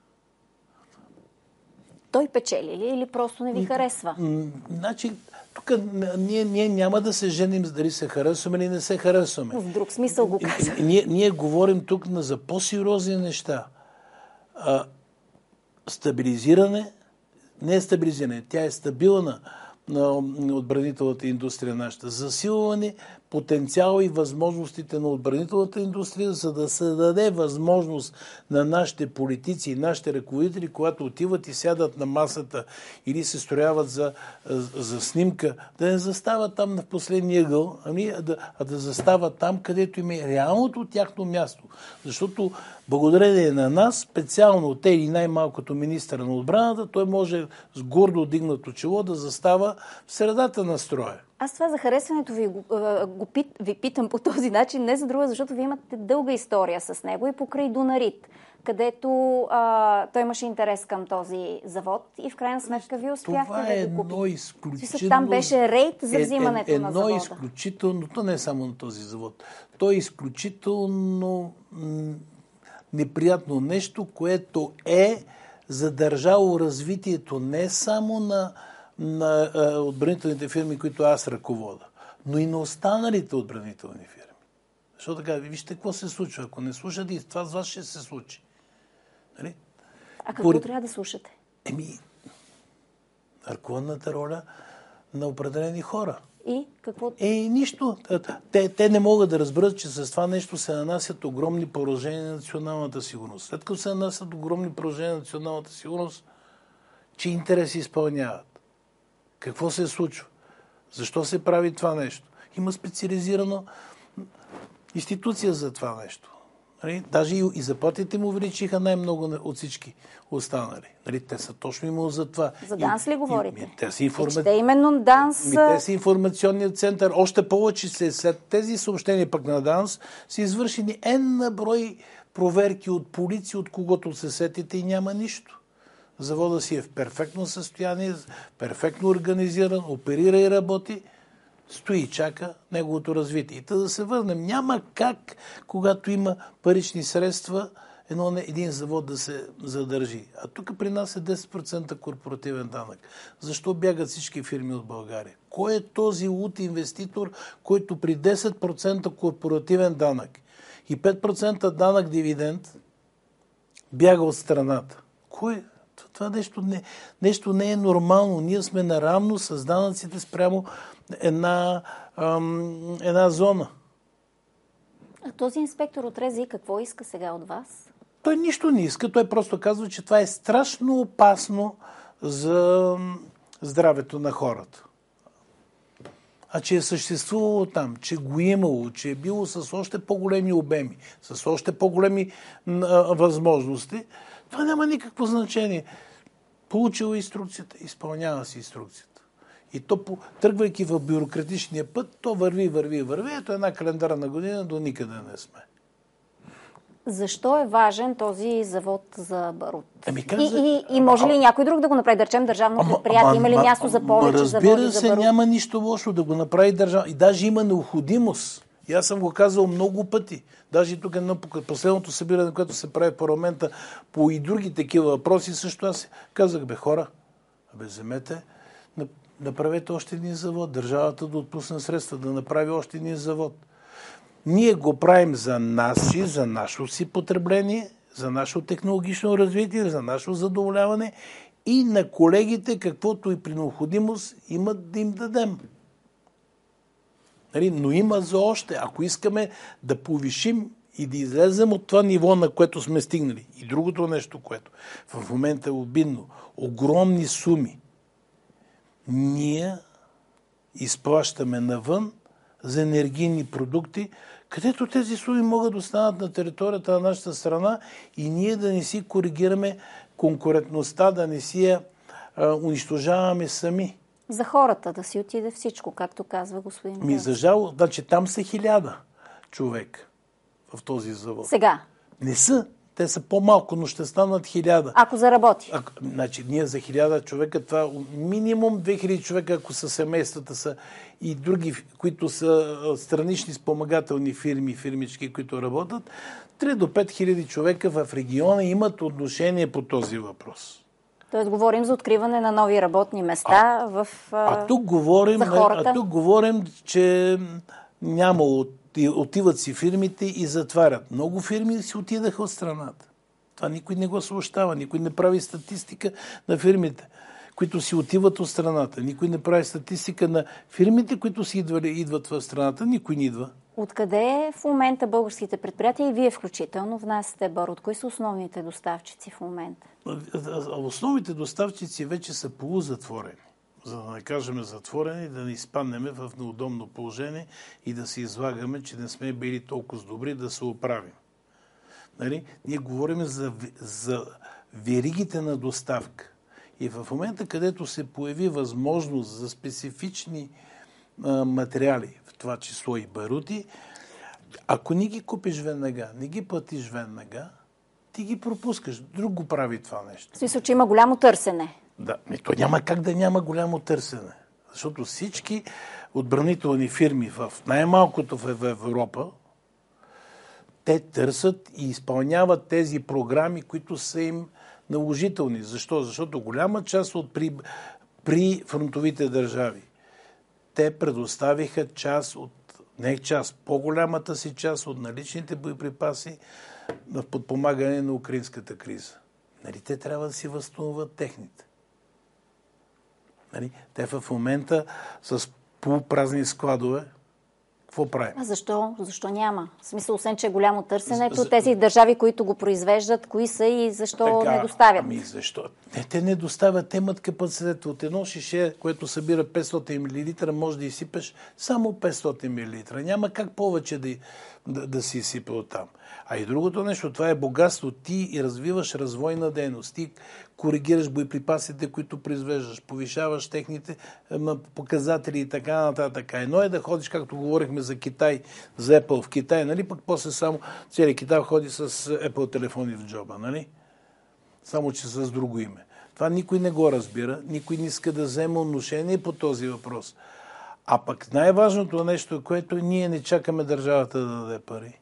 Той печели ли или просто не ви харесва? Значи, тук ние, ние няма да се женим дали се харесваме или не се харесваме. В друг смисъл го казвам. Ние, ние говорим тук за по-сериозни неща. А, стабилизиране, не е стабилизиране, тя е стабилна на отбранителната индустрия нашата. Засилване потенциала и възможностите на отбранителната индустрия, за да се даде възможност на нашите политици и нашите ръководители, когато отиват и сядат на масата или се строяват за, за снимка, да не застават там на последния ъгъл, ами, а, да, а да застават там, където им е реалното тяхно място. Защото благодарение на нас, специално те или най-малкото министъра на отбраната, той може с гордо дигнато чело да застава в средата на строя. Аз това за харесването ви, го, го пит, ви питам по този начин, не за друго, защото ви имате дълга история с него и покрай Дунарит, където а, той имаше интерес към този завод и в крайна сметка ви успяхте това да е го купите. Едно изключително... Там беше рейд за взимането е, е, на едно завода. Изключително, то не е само на този завод, то е изключително м- неприятно нещо, което е задържало развитието не само на на а, отбранителните фирми, които аз ръковода, но и на останалите отбранителни фирми. Защото така, вижте какво се случва. Ако не слушате, и това с вас ще се случи. Нали? А какво Поред... трябва да слушате? Еми, ръководната роля на определени хора. И какво? Е, нищо. Те, те не могат да разберат, че с това нещо се нанасят огромни поражения на националната сигурност. След като се нанасят огромни поражения на националната сигурност, че интереси изпълняват. Какво се случва? Защо се прави това нещо? Има специализирана институция за това нещо. Нали? Даже и, и заплатите му увеличиха най-много от всички останали. Нали? Те са точно именно за това. За ДАНС ли говорите? И, и, те са информа... и, именно ДАНС... И, те са информационният център. Още повече след тези съобщения пък на ДАНС са извършени N брой проверки от полиция, от когото се сетите и няма нищо. Завода си е в перфектно състояние, перфектно организиран, оперира и работи, стои и чака неговото развитие. И та да се върнем. Няма как, когато има парични средства, едно, един завод да се задържи. А тук при нас е десет процента корпоративен данък. Защо бягат всички фирми от България? Кой е този луд инвеститор, който при десет процента корпоративен данък и пет процента данък дивиденд бяга от страната? Кой? Това нещо не, нещо не е нормално. Ние сме наравно с данъците спрямо една, ам, една зона. А този инспектор от РЗИ какво иска сега от вас? Той нищо не иска. Той просто казва, че това е страшно опасно за здравето на хората. А че е съществувало там, че го е имало, че е било с още по-големи обеми, с още по-големи а, възможности, Това няма никакво значение. Получил инструкцията, изпълнява си инструкцията. И то, тръгвайки в бюрократичния път, то върви, върви, върви. Ето една календарна година, до никъде не сме. Защо е важен този завод за барут? Ами, и, за... и, и може ли някой друг да го направи? Да речем държавно ама, предприятие? ама, има ли място за повече ама, заводи за барут? Разбира се, няма нищо лошо да го направи държава. И даже има необходимост. И аз съм го казал много пъти. Даже тук едно последното събиране, което се прави в парламента по и други такива въпроси, също аз казах, бе хора, бе вземете, направете още един завод. Държавата да отпусне средства, да направи още един завод. Ние го правим за нас и за нашето си потребление, за нашето технологично развитие, за нашето задоволяване и на колегите, каквото и при необходимост имат да им дадем. Нали? Но има за още. Ако искаме да повишим и да излезем от това ниво, на което сме стигнали. И другото нещо, което в момента е обидно. Огромни суми ние изплащаме навън за енергийни продукти, където тези суми могат да останат на територията на нашата страна и ние да не си коригираме конкурентността, да не си я а, унищожаваме сами. За хората да си отиде всичко, както казва господин Ми за жал, значи там са хиляда човек в този завод. Сега? Не са. Те са по-малко, но ще станат хиляда. Ако заработи? А, значи, ние за хиляда човека, това минимум две хиляди човека, ако са семействата са и други, които са странични спомагателни фирми, фирмички, които работят, три до пет хиляди човека в региона имат отношение по този въпрос. Тоест говорим за откриване на нови работни места а, в а тук говорим, за хората. А тук говорим, че няма от отиват си фирмите и затварят. Много фирми си отидаха от страната. Това никой не го съобщава. Никой не прави статистика на фирмите, които си отиват от страната. Никой не прави статистика на фирмите, които си идвали, идват в страната. Никой не идва. Откъде в момента българските предприятия и вие включително внасяте барут? Кои са основните доставчици в момента? Основните доставчици вече са полузатворени. За да не кажем затворени, да не изпаднем в неудобно положение и да се излагаме, че не сме били толкова добри да се оправим. Нали? Ние говорим за, за веригите на доставка. И в момента, където се появи възможност за специфични а, материали, в това число и барути, ако не ги купиш веднага, не ги платиш веднага, ти ги пропускаш. Друг го прави това нещо. В смисъл, че има голямо търсене. Да, то няма как да няма голямо търсене. Защото всички отбранителни фирми в най-малкото в Европа, те търсят и изпълняват тези програми, които са им наложителни. Защо? Защото голяма част от при, при фронтовите държави, те предоставиха част от, не част, по-голямата си част от наличните боеприпаси в подпомагане на украинската криза. Нали, те трябва да си възстановят техните. Нали, те в момента с полупразни складове, какво правим? А защо? Защо няма? В смисъл, освен, че е голямо търсенето, тези държави, които го произвеждат, кои са и защо така, не доставят? Ами защо? Не, те не доставят, те имат капацитет. От едно шише, което събира петстотин милилитра, може да изсипеш само петстотин милилитра. Няма как повече да, да, да си изсипе оттам. А и другото нещо, това е богатство. Ти и развиваш развойна дейност. Ти коригираш боеприпасите, които произвеждаш, повишаваш техните показатели и така нататък. Едно е да ходиш, както говорихме за Китай, за Apple в Китай, нали? Пък после само целият Китай ходи с Apple телефони в джоба, нали? Само че с друго име. Това никой не го разбира, никой не иска да вземе отношение по този въпрос. А пък най-важното нещо, което ние не чакаме държавата да даде пари.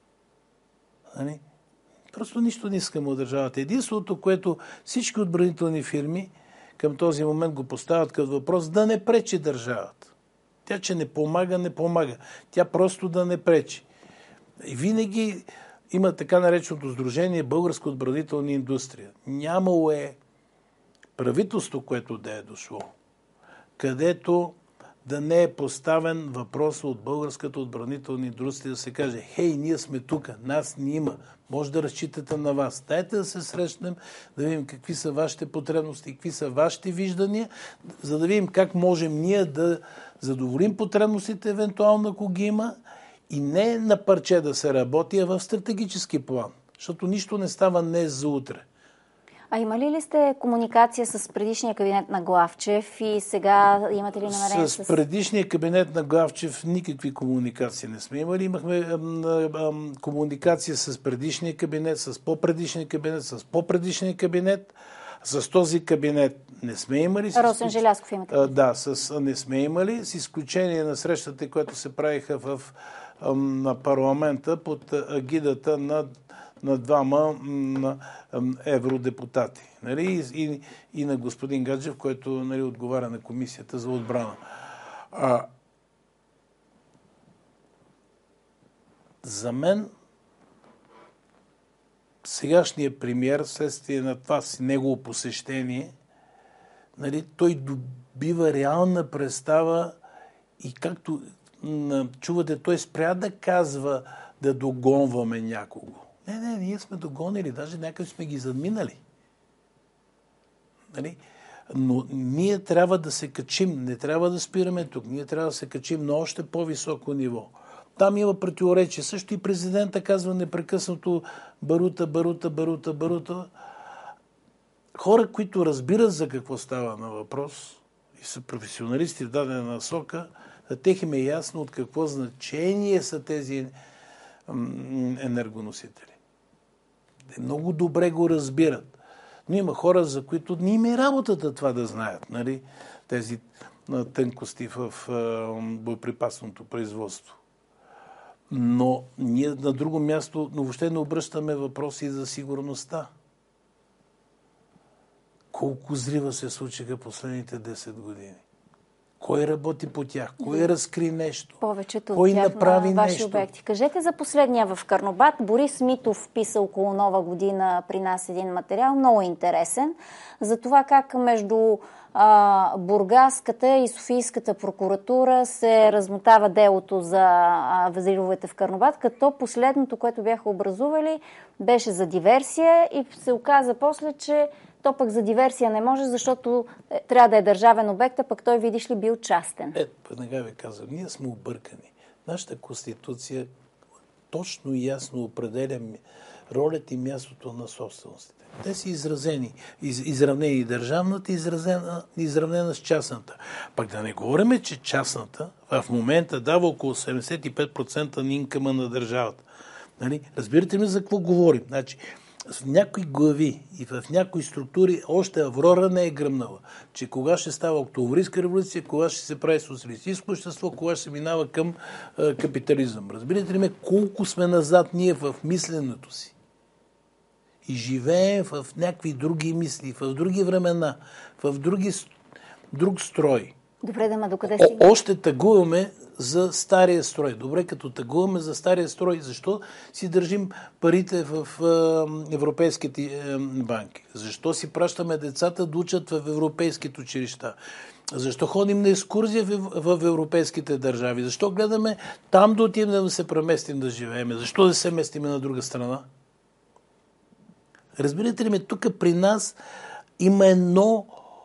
Нали? Просто нищо не искаме от държавата. Единството, което всички отбранителни фирми към този момент го поставят като въпрос, да не пречи държавата. Тя, че не помага, не помага. Тя просто да не пречи. И винаги има така нареченото сдружение Българска отбранителна индустрия. Нямало е правителство, което да е дошло, където да не е поставен въпрос от българската отбранителна индустрия да се каже: хей, ние сме тук, нас ни има, може да разчитате на вас. Дайте да се срещнем, да видим какви са вашите потребности, какви са вашите виждания, за да видим как можем ние да задоволим потребностите, евентуално ако ги има, и не на парче да се работи, а в стратегически план. Защото нищо не става днес за утре. А имали ли сте комуникация с предишния кабинет на Главчев и сега имате ли намерение с... с... С предишния кабинет на Главчев никакви комуникации не сме имали. Имахме ам, ам, комуникация с предишния кабинет, с по-предишния кабинет, с по-предишния кабинет. С този кабинет не сме имали. Росен изключ... Желязков имате. А, да, с... не сме имали, с изключение на срещата, която се правиха в, ам, на парламента под агидата на на двама на, евродепутати. Нали? И, и на господин Гаджев, който, нали, отговаря на комисията за отбрана. А, за мен сегашният премиер, вследствие на това си негово посещение, нали, той добива реална представа и както чувате, той спря да казва да догонваме някого. Не, не, ние сме догонили, даже някакъв сме ги задминали. Нали? Но ние трябва да се качим, не трябва да спираме тук, ние трябва да се качим на още по-високо ниво. Там има противоречие. Също и президента казва непрекъснато барута, барута, барута, барута. Хора, които разбират за какво става на въпрос и са професионалисти в дадена насока, за тех им е ясно от какво значение са тези енергоносители. Те много добре го разбират. Но има хора, за които не им е работата това да знаят. Нали? Тези тънкости в боеприпасното производство. Но ние на друго място, но въобще не обръщаме въпроси за сигурността. Колко взрива се случиха последните десет години? Кой работи по тях? Кой разкри нещо? Повечето Кой от тях направи на ваши нещо? обекти. Кажете за последния в Карнобат. Борис Митов писа около Нова година при нас един материал, много интересен, за това как между а, Бургаската и Софийската прокуратура се размотава делото за а, взривовете в Карнобат, като последното, което бяха образували, беше за диверсия и се оказа после, че то пък за диверсия не може, защото трябва да е държавен обект, а пък той, видиш ли, бил частен. Е, веднага ви казвам, ние сме объркани. Нашата конституция точно и ясно определя ролята и мястото на собственостите. Те са изразени, из, изравнени държавната, изразена, изравнена с частната. Пък да не говорим, че частната в момента дава около седемдесет и пет процента на инкъма на държавата. Нали? Разбирате ли за какво говорим? Значи, в някои глави и в някои структури още Аврора не е гръмнала, че кога ще става Октомврийска революция, кога ще се прави социалистическо общество, кога ще се минава към е, капитализъм. Разбирате ли ме колко сме назад ние в мисленето си? И живеем в някакви други мисли, в други времена, в други, друг строй. Добре, да ма докъде стигне? Още тъгуваме за стария строй. Добре, като тъгуваме за стария строй, защо си държим парите в е, европейските е, банки? Защо си пращаме децата да учат в европейските училища? Защо ходим на екскурзия в, в европейските държави? Защо гледаме там да отидем да се преместим да живеем? Защо да се местим на друга страна? Разбирате ли ме, тук при нас има едно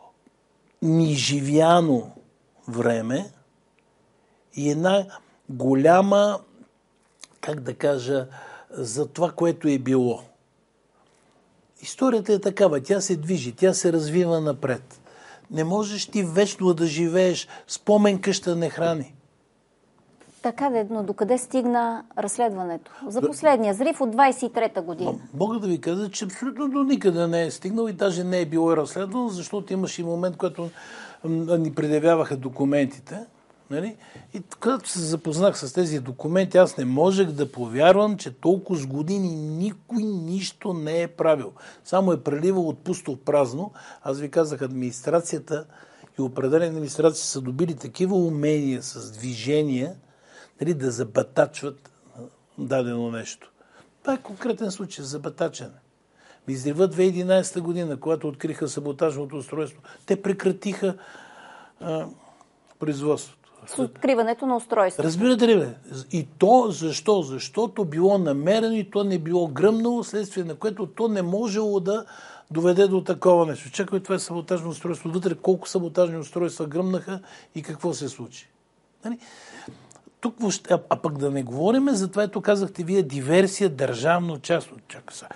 ниживяно време и една голяма, как да кажа, за това, което е било. Историята е такава, тя се движи, тя се развива напред. Не можеш ти вечно да живееш, спомен къща не храни. Така де, но докъде стигна разследването? За последния взрив от двадесет и трета година. Мога да ви кажа, че абсолютно до никъде не е стигнал и даже не е било разследвано, защото имаше и момент, когато ни предявяваха документите. Нали? И когато се запознах с тези документи, аз не можех да повярвам, че толкова с години никой нищо не е правил. Само е преливал от пусто в празно. Аз ви казах, администрацията и определени администрации са добили такива умения с движения, нали, да забатачват дадено нещо. Това е конкретен случай, забатачане. Взрива две хиляди и единадесета година, когато откриха саботажното устройство, те прекратиха а, производството. С откриването на устройство. Разбирате ли, бе? И то защо? Защото било намерено и то не било гръмнало, следствие на което то не можело да доведе до такова нещо. Чакай, това е саботажно устройство. Вътре колко саботажни устройства гръмнаха и какво се случи. Нали? Тук въобще, а, а пък да не говорим за това, ето казахте вие, диверсия, държавно, частно. Чакай са.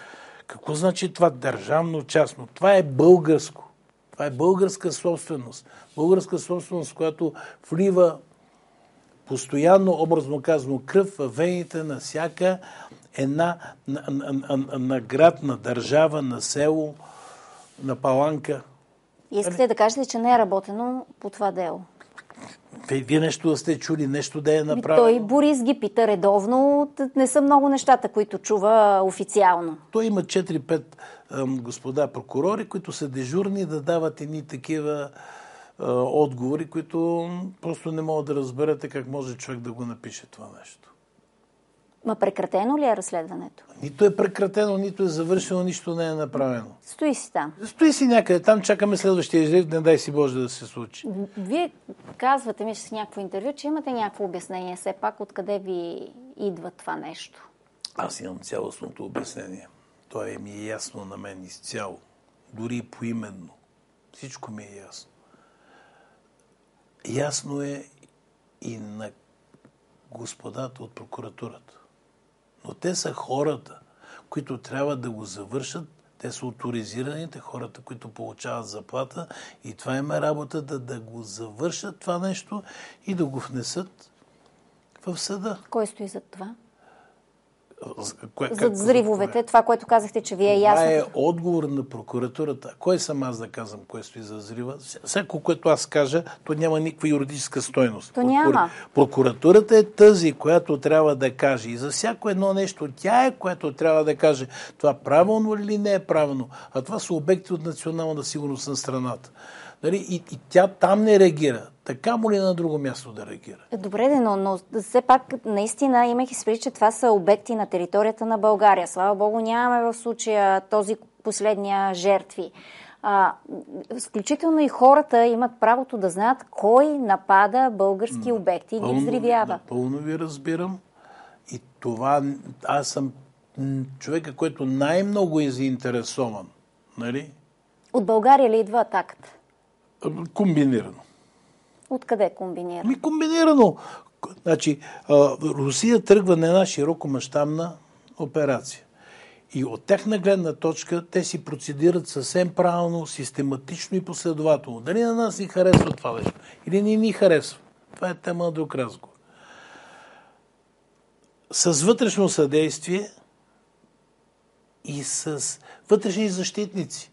Какво значи това държавно-частно? Това е българско. Това е българска собственост. Българска собственост, която влива постоянно, образно казано, кръв в вените на всяка една на, на, на, на град, на държава, на село, на паланка. Искате да кажете, че не е работено по това дело? Вие нещо да сте чули, нещо да е направено. Той Борис ги пита редовно. Не са много нещата, които чува официално. Той има четири-пет господа прокурори, които са дежурни да дават едни такива е, отговори, които просто не могат да разберете как може човек да го напише това нещо. Ма прекратено ли е разследването? Нито е прекратено, нито е завършено, нищо не е направено. Стои си там. Стои си някъде там, чакаме следващия излив, не дай си Боже да се случи. Вие казвате ми с някакво интервю, че имате някакво обяснение все пак откъде ви идва това нещо. Аз имам цялостното обяснение. То е ми е ясно на мен изцяло. Дори и поименно. Всичко ми е ясно. Ясно е и на господата от прокуратурата. Но те са хората, които трябва да го завършат. Те са оторизираните, хората, които получават заплата. И това има работа да, да го завършат това нещо и да го внесат в съда. Кой стои зад това? Кое, Зад взривовете, това, което казахте, че ви е ясно. Това е отговор на прокуратурата. Кой съм аз да казвам, кой стои за взрива? Всяко, което аз кажа, то няма никаква юридическа стойност. То няма. Прокуратурата е тази, която трябва да каже. И за всяко едно нещо, тя е, което трябва да каже това правилно или не е правилно. А това са обекти от национална сигурност на страната. Нали? И, и тя там не реагира. Така му ли на друго място да реагира? Добре, но, но все пак наистина имайки се предвид, че това са обекти на територията на България. Слава Богу, нямаме в случая този последния жертви. А, включително и хората имат правото да знаят кой напада български обекти и ги взривява. Напълно ви разбирам. И това аз съм човека, който най-много е заинтересован. Нали? От България ли идва атаката? Комбинирано. Откъде е комбинирано? Ми комбинирано. Значи, Русия тръгва на една широкомащабна операция. И от тяхна гледна точка те си процедират съвсем правилно, систематично и последователно. Дали на нас ни харесва това нещо? Или не ни харесва? Това е тема на друг разговор. С вътрешно съдействие и с вътрешни защитници.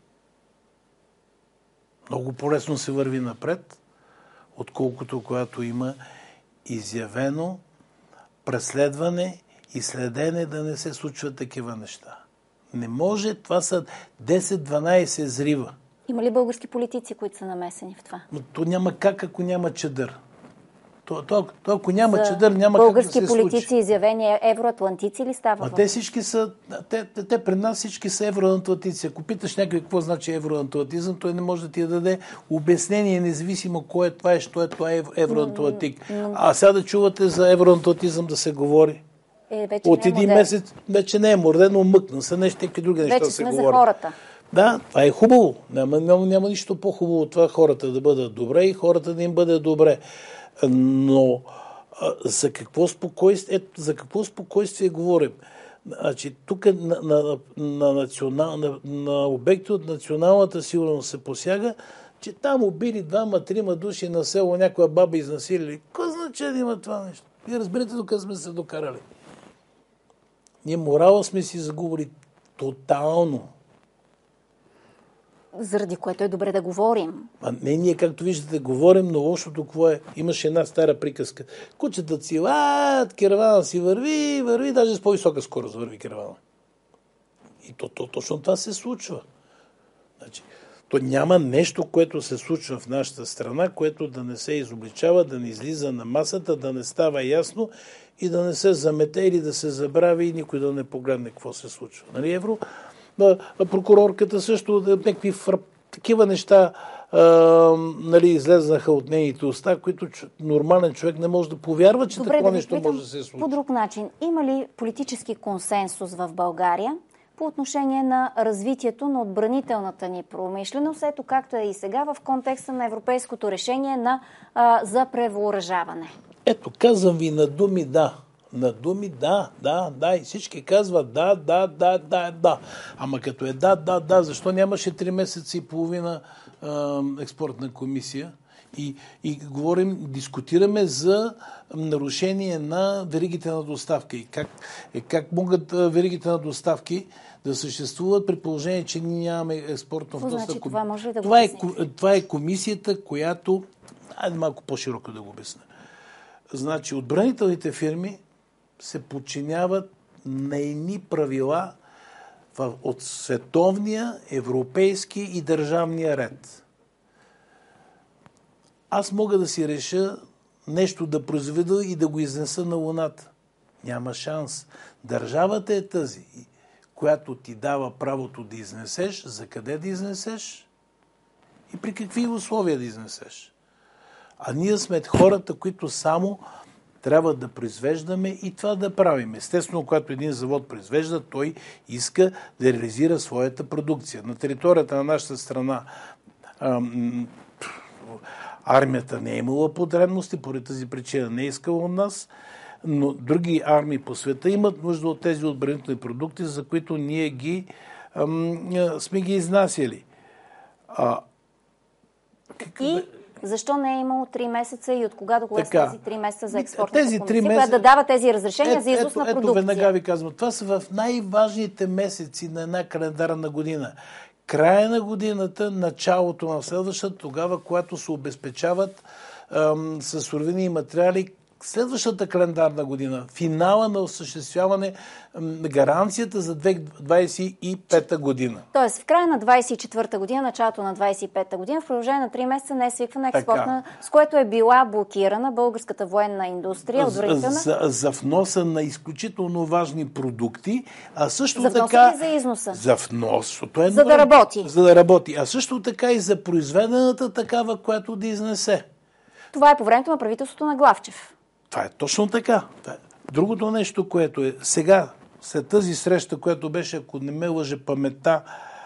Много по-лесно се върви напред, отколкото когато има изявено преследване и следене да не се случват такива неща. Не може, това са десет-дванайсет взрива. Има ли български политици, които са намесени в това? Но то няма как, ако няма чадър. То, то, то ако няма чадър, няма как да се случи. Български политици изявени евроатлантици ли става? А те всички са, те, те, те пред нас всички са евроатлантици. Ако питаш някой какво значи евроатлантизъм, той не може да ти да даде обяснение, независимо кое е това и що е това евроатлантик. А сега да чувате за евроатлантизъм да се говори. Е, вече от не е един модерн. месец вече не е мордено, мъкна са нещо, някакви други неща вече се сме говорят. за хората. Да, това е хубаво. Няма, няма, няма нищо по-хубаво от това хората да бъдат добре и хората да им бъде добре. Но а, за какво спокойствие, ето, за какво спокойствие говорим? Значи, тук на, на, на, национал, на, на обекти от националната сигурност се посяга, че там убили двама-трима души на село, някоя баба изнасилили. Какво значение има това нещо? Вие разберете, докъде сме се докарали. Ние морала сме си загубили тотално. Заради което е добре да говорим. А не, ние, както виждате, говорим, но лошото какво е? Имаше една стара приказка. Кучета цилат, каравана си върви, върви, даже с по-висока скорост върви каравана. И то, то, точно това се случва. Значи, то няма нещо, което се случва в нашата страна, което да не се изобличава, да не излиза на масата, да не става ясно и да не се замете или да се забрави и никой да не погледне какво се случва. Нали, Евро? Прокурорката също, някакви фрап, такива неща а, нали, излезнаха от нейните уста, които нормален човек не може да повярва, че Добре, такова да нещо може да се случи. По друг начин, има ли политически консенсус в България по отношение на развитието на отбранителната ни промишленост, ето както е и сега в контекста на европейското решение на, а, за превъоръжаване? Ето, казвам ви на думи да, На думи да, да, да. И всички казват да, да, да, да, да. Ама като е да, да, да, защо нямаше три месеца и половина а, експортна комисия? И, и говорим, дискутираме за нарушение на веригите на доставка. И как, е, как могат веригите на доставки да съществуват при положение, че ние нямаме експортно вноса. Значи, това може ли да това, го е, това е комисията, която... Айде малко по-широко да го обясня. Значи, отбранителните фирми се подчиняват на едни правила от световния, европейски и държавния ред. Аз мога да си реша нещо да произведа и да го изнеса на Луната. Няма шанс. Държавата е тази, която ти дава правото да изнесеш, за къде да изнесеш и при какви условия да изнесеш. А ние сме хората, които само трябва да произвеждаме и това да правим. Естествено, когато един завод произвежда, той иска да реализира своята продукция. На територията на нашата страна ам, армията не е имала потребности, поради тази причина не е искала от нас, но други армии по света имат нужда от тези отбранителни продукти, за които ние ги, ам, сме ги изнасяли. А, и защо не е имало три месеца и от кога до кога са тези три месеца за експортната тези комисия, месеца... която да дава тези разрешения е, за износ ето, на продукция? Ето, веднага ви казвам. Това са в най-важните месеци на една календарна година. Края на годината, началото на следващата, тогава, когато се обезпечават ам, с суровини и материали, следващата календарна година, финала на осъществяване на гаранцията за две хиляди двадесет и пета година. Тоест в края на двадесет и четвърта година, началото на двадесет и пета година, в продължение на три месеца не е свиквана експортна, с което е била блокирана българската военна индустрия, отбранителна. За, за вноса на изключително важни продукти, а също за вноса така... или за износа? За внос, защото е за да работи. За да работи. А също така и за произведената такава, която да изнесе. Това е по времето на правителството на Главчев. Това е точно така. Другото нещо, което е сега, след тази среща, която беше, ако не ме лъже паметта,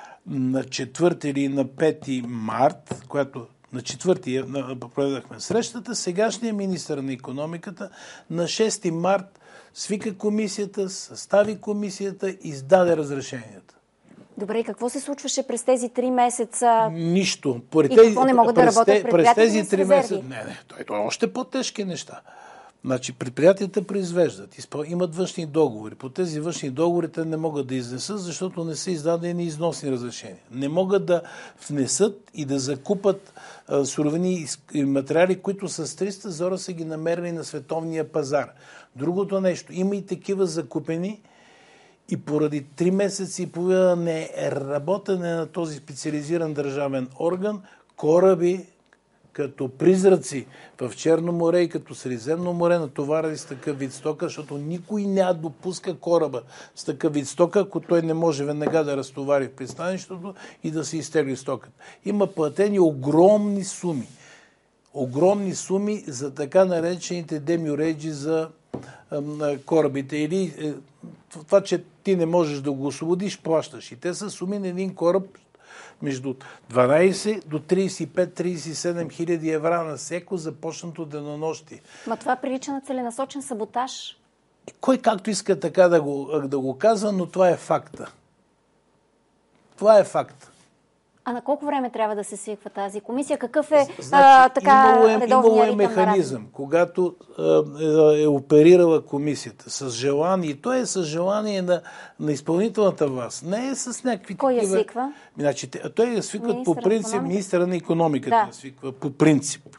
на четвърти или на пети март, която на четвърти проведахме срещата, сегашният министър на икономиката на шести март свика комисията, състави комисията, издаде разрешенията. Добре, и какво се случваше през тези три месеца? Нищо. И какво не могат да работят предприятията през тези три месеца? резерви? Не, не, това е още по-тежки неща. Значи предприятията произвеждат, имат външни договори. По тези външни договори те не могат да изнесат, защото не са издадени износни разрешения. Не могат да внесат и да закупат а, суровини и материали, които с триста зора са ги намерили на световния пазар. Другото нещо, има и такива закупени и поради три месеца и половина не е работене на този специализиран държавен орган, кораби като призраци в Черно море и като Средиземно море натоварени с такъв вид стока, защото никой няма допуска кораба с такъв вид стока, ако той не може веднага да разтовари в пристанището и да се изтегли стоката. Има платени огромни суми. Огромни суми за така наречените демюрейджи за корабите. Или това, че ти не можеш да го освободиш, плащаш. И те са суми на един кораб между дванадесет до тридесет и пет до тридесет и седем хиляди евра на всеко започнато денонощие. Ма това прилича на целенасочен саботаж. Кой както иска така да го, да го казва, но това е факта. Това е факт. А на колко време трябва да се свиква тази комисия? Какъв е Значи, а, така имало е, редовния имало е ритъм механизъм, когато а, е, е оперирала комисията с желание, и то е с желание на, на изпълнителната власт. Не е с някакви Кой такива... я свиква? Значи, той я свикват Министър по на принцип, икономиката? министъра на икономиката Да. я свиква по принцип.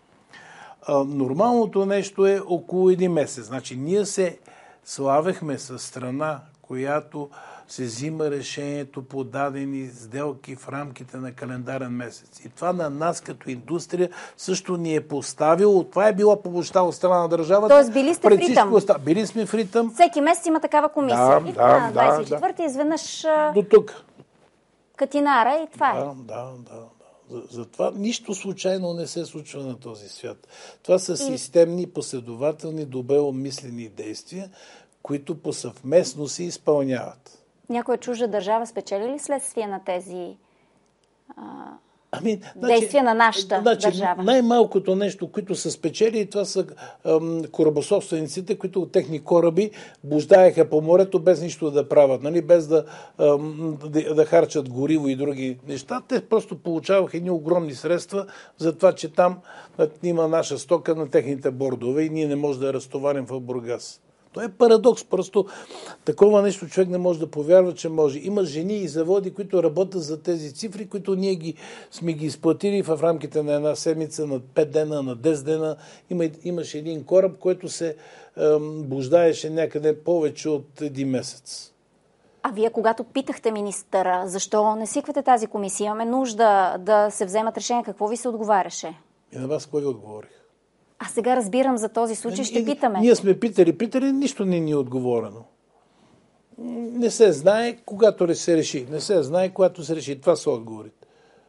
А, нормалното нещо е около един месец. Значи, ние се славехме с страна, която се взима решението по дадени сделки в рамките на календарен месец. И това на нас като индустрия също ни е поставило. Това е била помощта от страна на държавата. Тоест били сте в ритъм. Били сме в ритъм. Всеки месец има такава комисия. Да, и да, на да, двадесет и четвърта изведнъж до тук. катинара и това е. Да, да, да. Затова нищо случайно не се случва на този свят. Това са системни, последователни, добре обмислени действия, които по съвместно се изпълняват. Някоя чужда държава спечели ли следствие на тези а, Ами, действия на нашата значи, държава. Най-малкото нещо, които са спечели, това са ам, корабособствениците, които от техни кораби блуждаеха по морето без нищо да правят, нали? Без да, ам, да, да харчат гориво и други неща. Те просто получаваха едни огромни средства за това, че там има наша стока на техните бордове и ние не можем да я разтоварим в Бургас. Това е парадокс. Просто такова нещо човек не може да повярва, че може. Има жени и заводи, които работят за тези цифри, които ние ги, сме ги изплатили в рамките на една седмица, на пет дена, на десет дена. Има, имаше един кораб, който се ем, блуждаеше някъде повече от един месец. А вие, когато питахте министъра, защо не свиквате тази комисия, имаме нужда да се вземат решения, какво ви се отговаряше? И на вас кой ви отговорих? А сега разбирам за този случай, ще питаме. Ние сме питали, питали, нищо не ни е отговорено. Не се знае, когато се реши. Не се знае, когато се реши. Това са отговорите.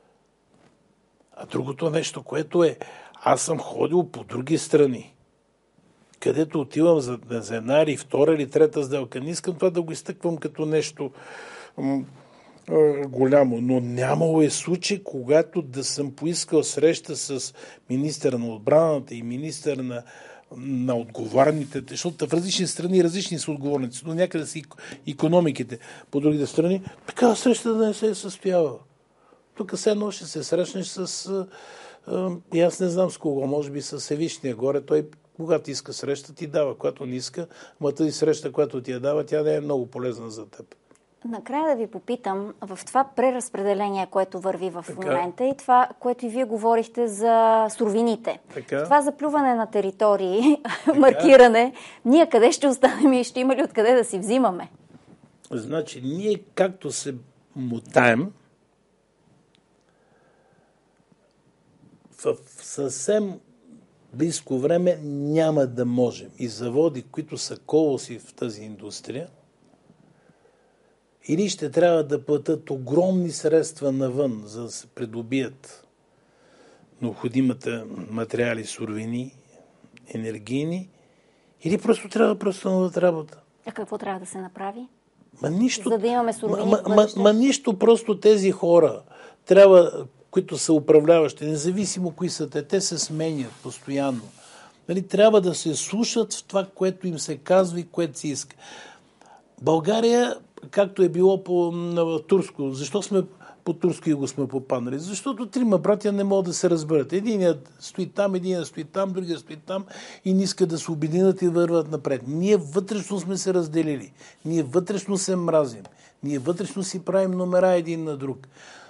А другото нещо, което е, аз съм ходил по други страни, където отивам за, за една или втора или трета сделка. Не искам това да го изтъквам като нещо м- м- голямо, но нямало е случай, когато да съм поискал среща с министъра на отбраната и министър на, на отговорните, защото в различни страни различни са отговорници, но някъде са икономиките по другите страни, такава среща да не се е състояла. Тук все едно ще се срещнеш с... А, и аз не знам с кого, може би с Севишния горе. Той, когато иска среща, ти дава. Когато не иска, ама тази среща, която ти я дава, тя не е много полезна за теб. Накрая да ви попитам, в това преразпределение, което върви в така. момента и това, което и вие говорихте за суровините. Така. Това заплюване на територии, маркиране, ние къде ще останем и ще има ли откъде да си взимаме? Значи, ние както се мотаем, в съвсем близко време няма да можем. И заводи, които са колоси в тази индустрия, или ще трябва да платят огромни средства навън, за да се придобият необходимите материали, суровини, енергийни, или просто трябва да преустановят работа. А какво трябва да се направи? Ма нищо, за да имаме суровини ма, в ма, бъдеще? ма нищо, просто тези хора трябва, които са управляващи, независимо кои са те, те се сменят постоянно. Нали, трябва да се слушат в това, което им се казва и което се иска. България, както е било по на, турско, защо сме по турско и го сме попаднали? Защото трима братя не могат да се разберат. Единият стои там, единият стои там, другият стои там и не искат да се обединят и върват напред. Ние вътрешно сме се разделили. Ние вътрешно се мразим. Ние вътрешно си правим номера един на друг.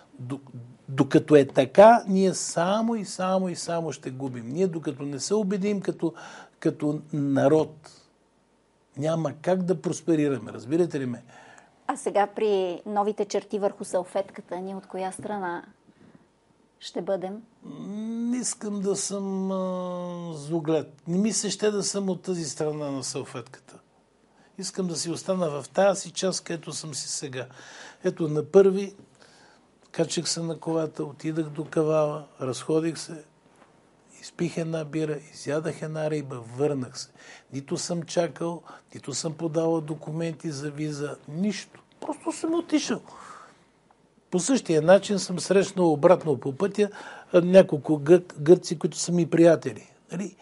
Докато е така, ние само и само и само ще губим. Ние докато не се убедим като, като народ, няма как да просперираме. Разбирате ли ме? А сега при новите черти върху салфетката, ние от коя страна ще бъдем? Не искам да съм а, злоглед. Не ми се ще да съм от тази страна на салфетката. Искам да си остана в тази си част, където съм си сега. Ето на първи качих се на колата, отидах до Кавала, разходих се, изпих една бира, изядах една риба, върнах се. Нито съм чакал, нито съм подавал документи за виза, нищо. Просто съм отишъл. По същия начин съм срещнал обратно по пътя няколко гър, гърци, които са ми приятели. Нали?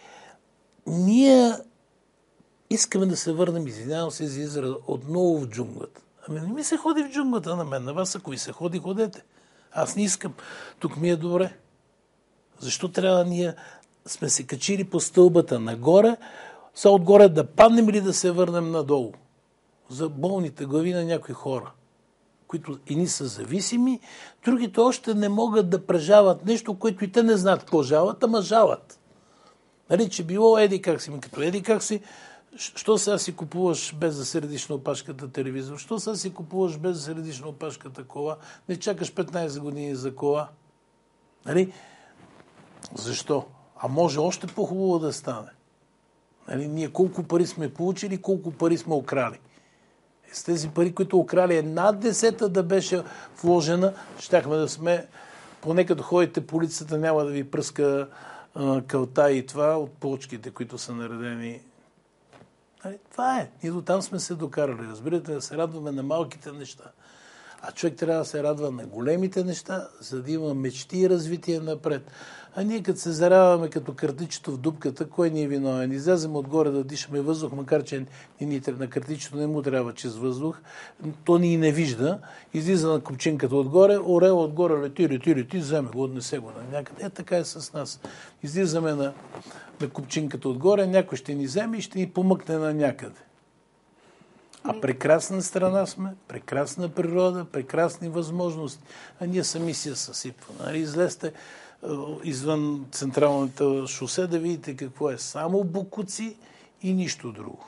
Ние искаме да се върнем, извинявам се за израз, отново в джунглата. Ами не ми се ходи в джунглата на мен, на вас, ако ви се ходи, ходете. Аз не искам. Тук ми е добре. Защо трябва ние сме се качили по стълбата нагоре, са отгоре да паднем или да се върнем надолу? За болните глави на някои хора, които едни са зависими, другите още не могат да прежават нещо, което и те не знаят какво жалат, ама жалат. Нали, че било еди как си, ми като еди как си, що сега си купуваш без да се редиш на опашката телевизор? Що сега си купуваш без да се редиш на опашката кола? Не чакаш петнайсет години за кола. Нали? Защо? А може още по-хубаво да стане. Нали? Ние колко пари сме получили, колко пари сме украли. С тези пари, които украли една десета да беше вложена, щяхме да сме, поне като ходите по улицата, няма да ви пръска а, кълта и това от плочките, които са наредени. Това е. Ние до там сме се докарали. Разбирате, да се радваме на малките неща. А човек трябва да се радва на големите неща, за да има мечти и развитие напред. А ние като се зараваме като картичето в дупката, кой ни е виновен? Излезем отгоре да дишаме въздух, макар че ни, на картичето не му трябва чист въздух, то ни не вижда, излиза на купчинката отгоре, орел отгоре лети, лети, лети, вземе го, отнесе го на някъде. Е, така е с нас. Излизаме на, на купчинката отгоре, някой ще ни вземе и ще ни помъкне на някъде. А прекрасна страна сме, прекрасна природа, прекрасни възможности. А ние сами си я съсипваме. Нали? Излезте извън централната шосе да видите какво е. Само букуци и нищо друго.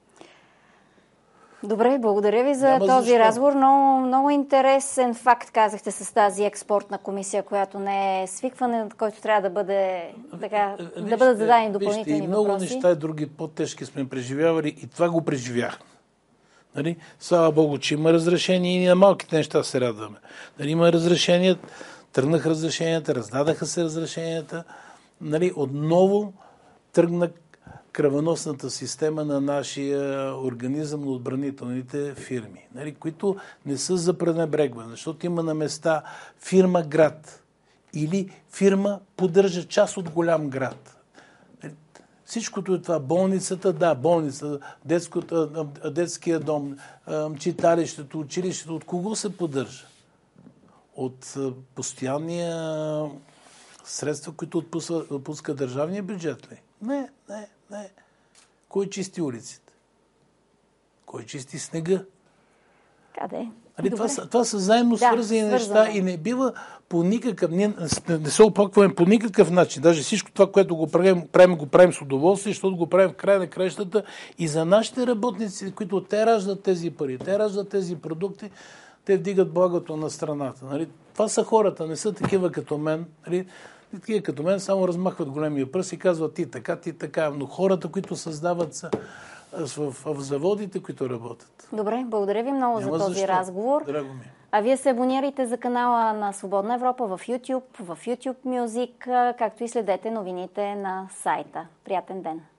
Добре, благодаря ви за Няма този защо. разговор. Много, много интересен факт казахте с тази експортна комисия, която не е свикване, от който трябва да бъде така, Вижте, да бъдат зададени допълнителни вижте, и много въпроси. неща и други по-тежки сме преживявали и това го преживяхме. Нали? Слава Богу, че има разрешение и на малките неща се радваме. Нали? Има разрешения, тръгнах разрешенията, раздадаха се разрешенията. Нали? Отново тръгна кръвоносната система на нашия организъм, на отбранителните фирми, нали? Които не са за пренебрегване, защото има на места фирма град или фирма поддържа част от голям град. Всичкото е това. Болницата, да, болницата, детското, детския дом, читалището, училището. От кого се поддържа? От постоянния средства, които отпуска, отпуска държавния бюджет ли? Не, не, не. Кой чисти улиците? Кой чисти снега? Къде? Али, това, са, това са заедно да, свързани свързано. неща и не бива по никакъв... Ние не се опакваме по никакъв начин. Даже всичко това, което го правим, правим, го правим с удоволствие, защото го правим в края на краищата и за нашите работници, които те раждат тези пари, те раждат тези продукти, те вдигат благото на страната. Нали? Това са хората, не са такива като мен. Нали? Такива като мен само размахват големия пръст и казват ти така, ти така. Но хората, които създават са в, в заводите, които работят. Добре, благодаря ви много Няма за този защо, разговор. драго ми. А вие се абонирайте за канала на Свободна Европа в YouTube, в YouTube Music, както и следете новините на сайта. Приятен ден!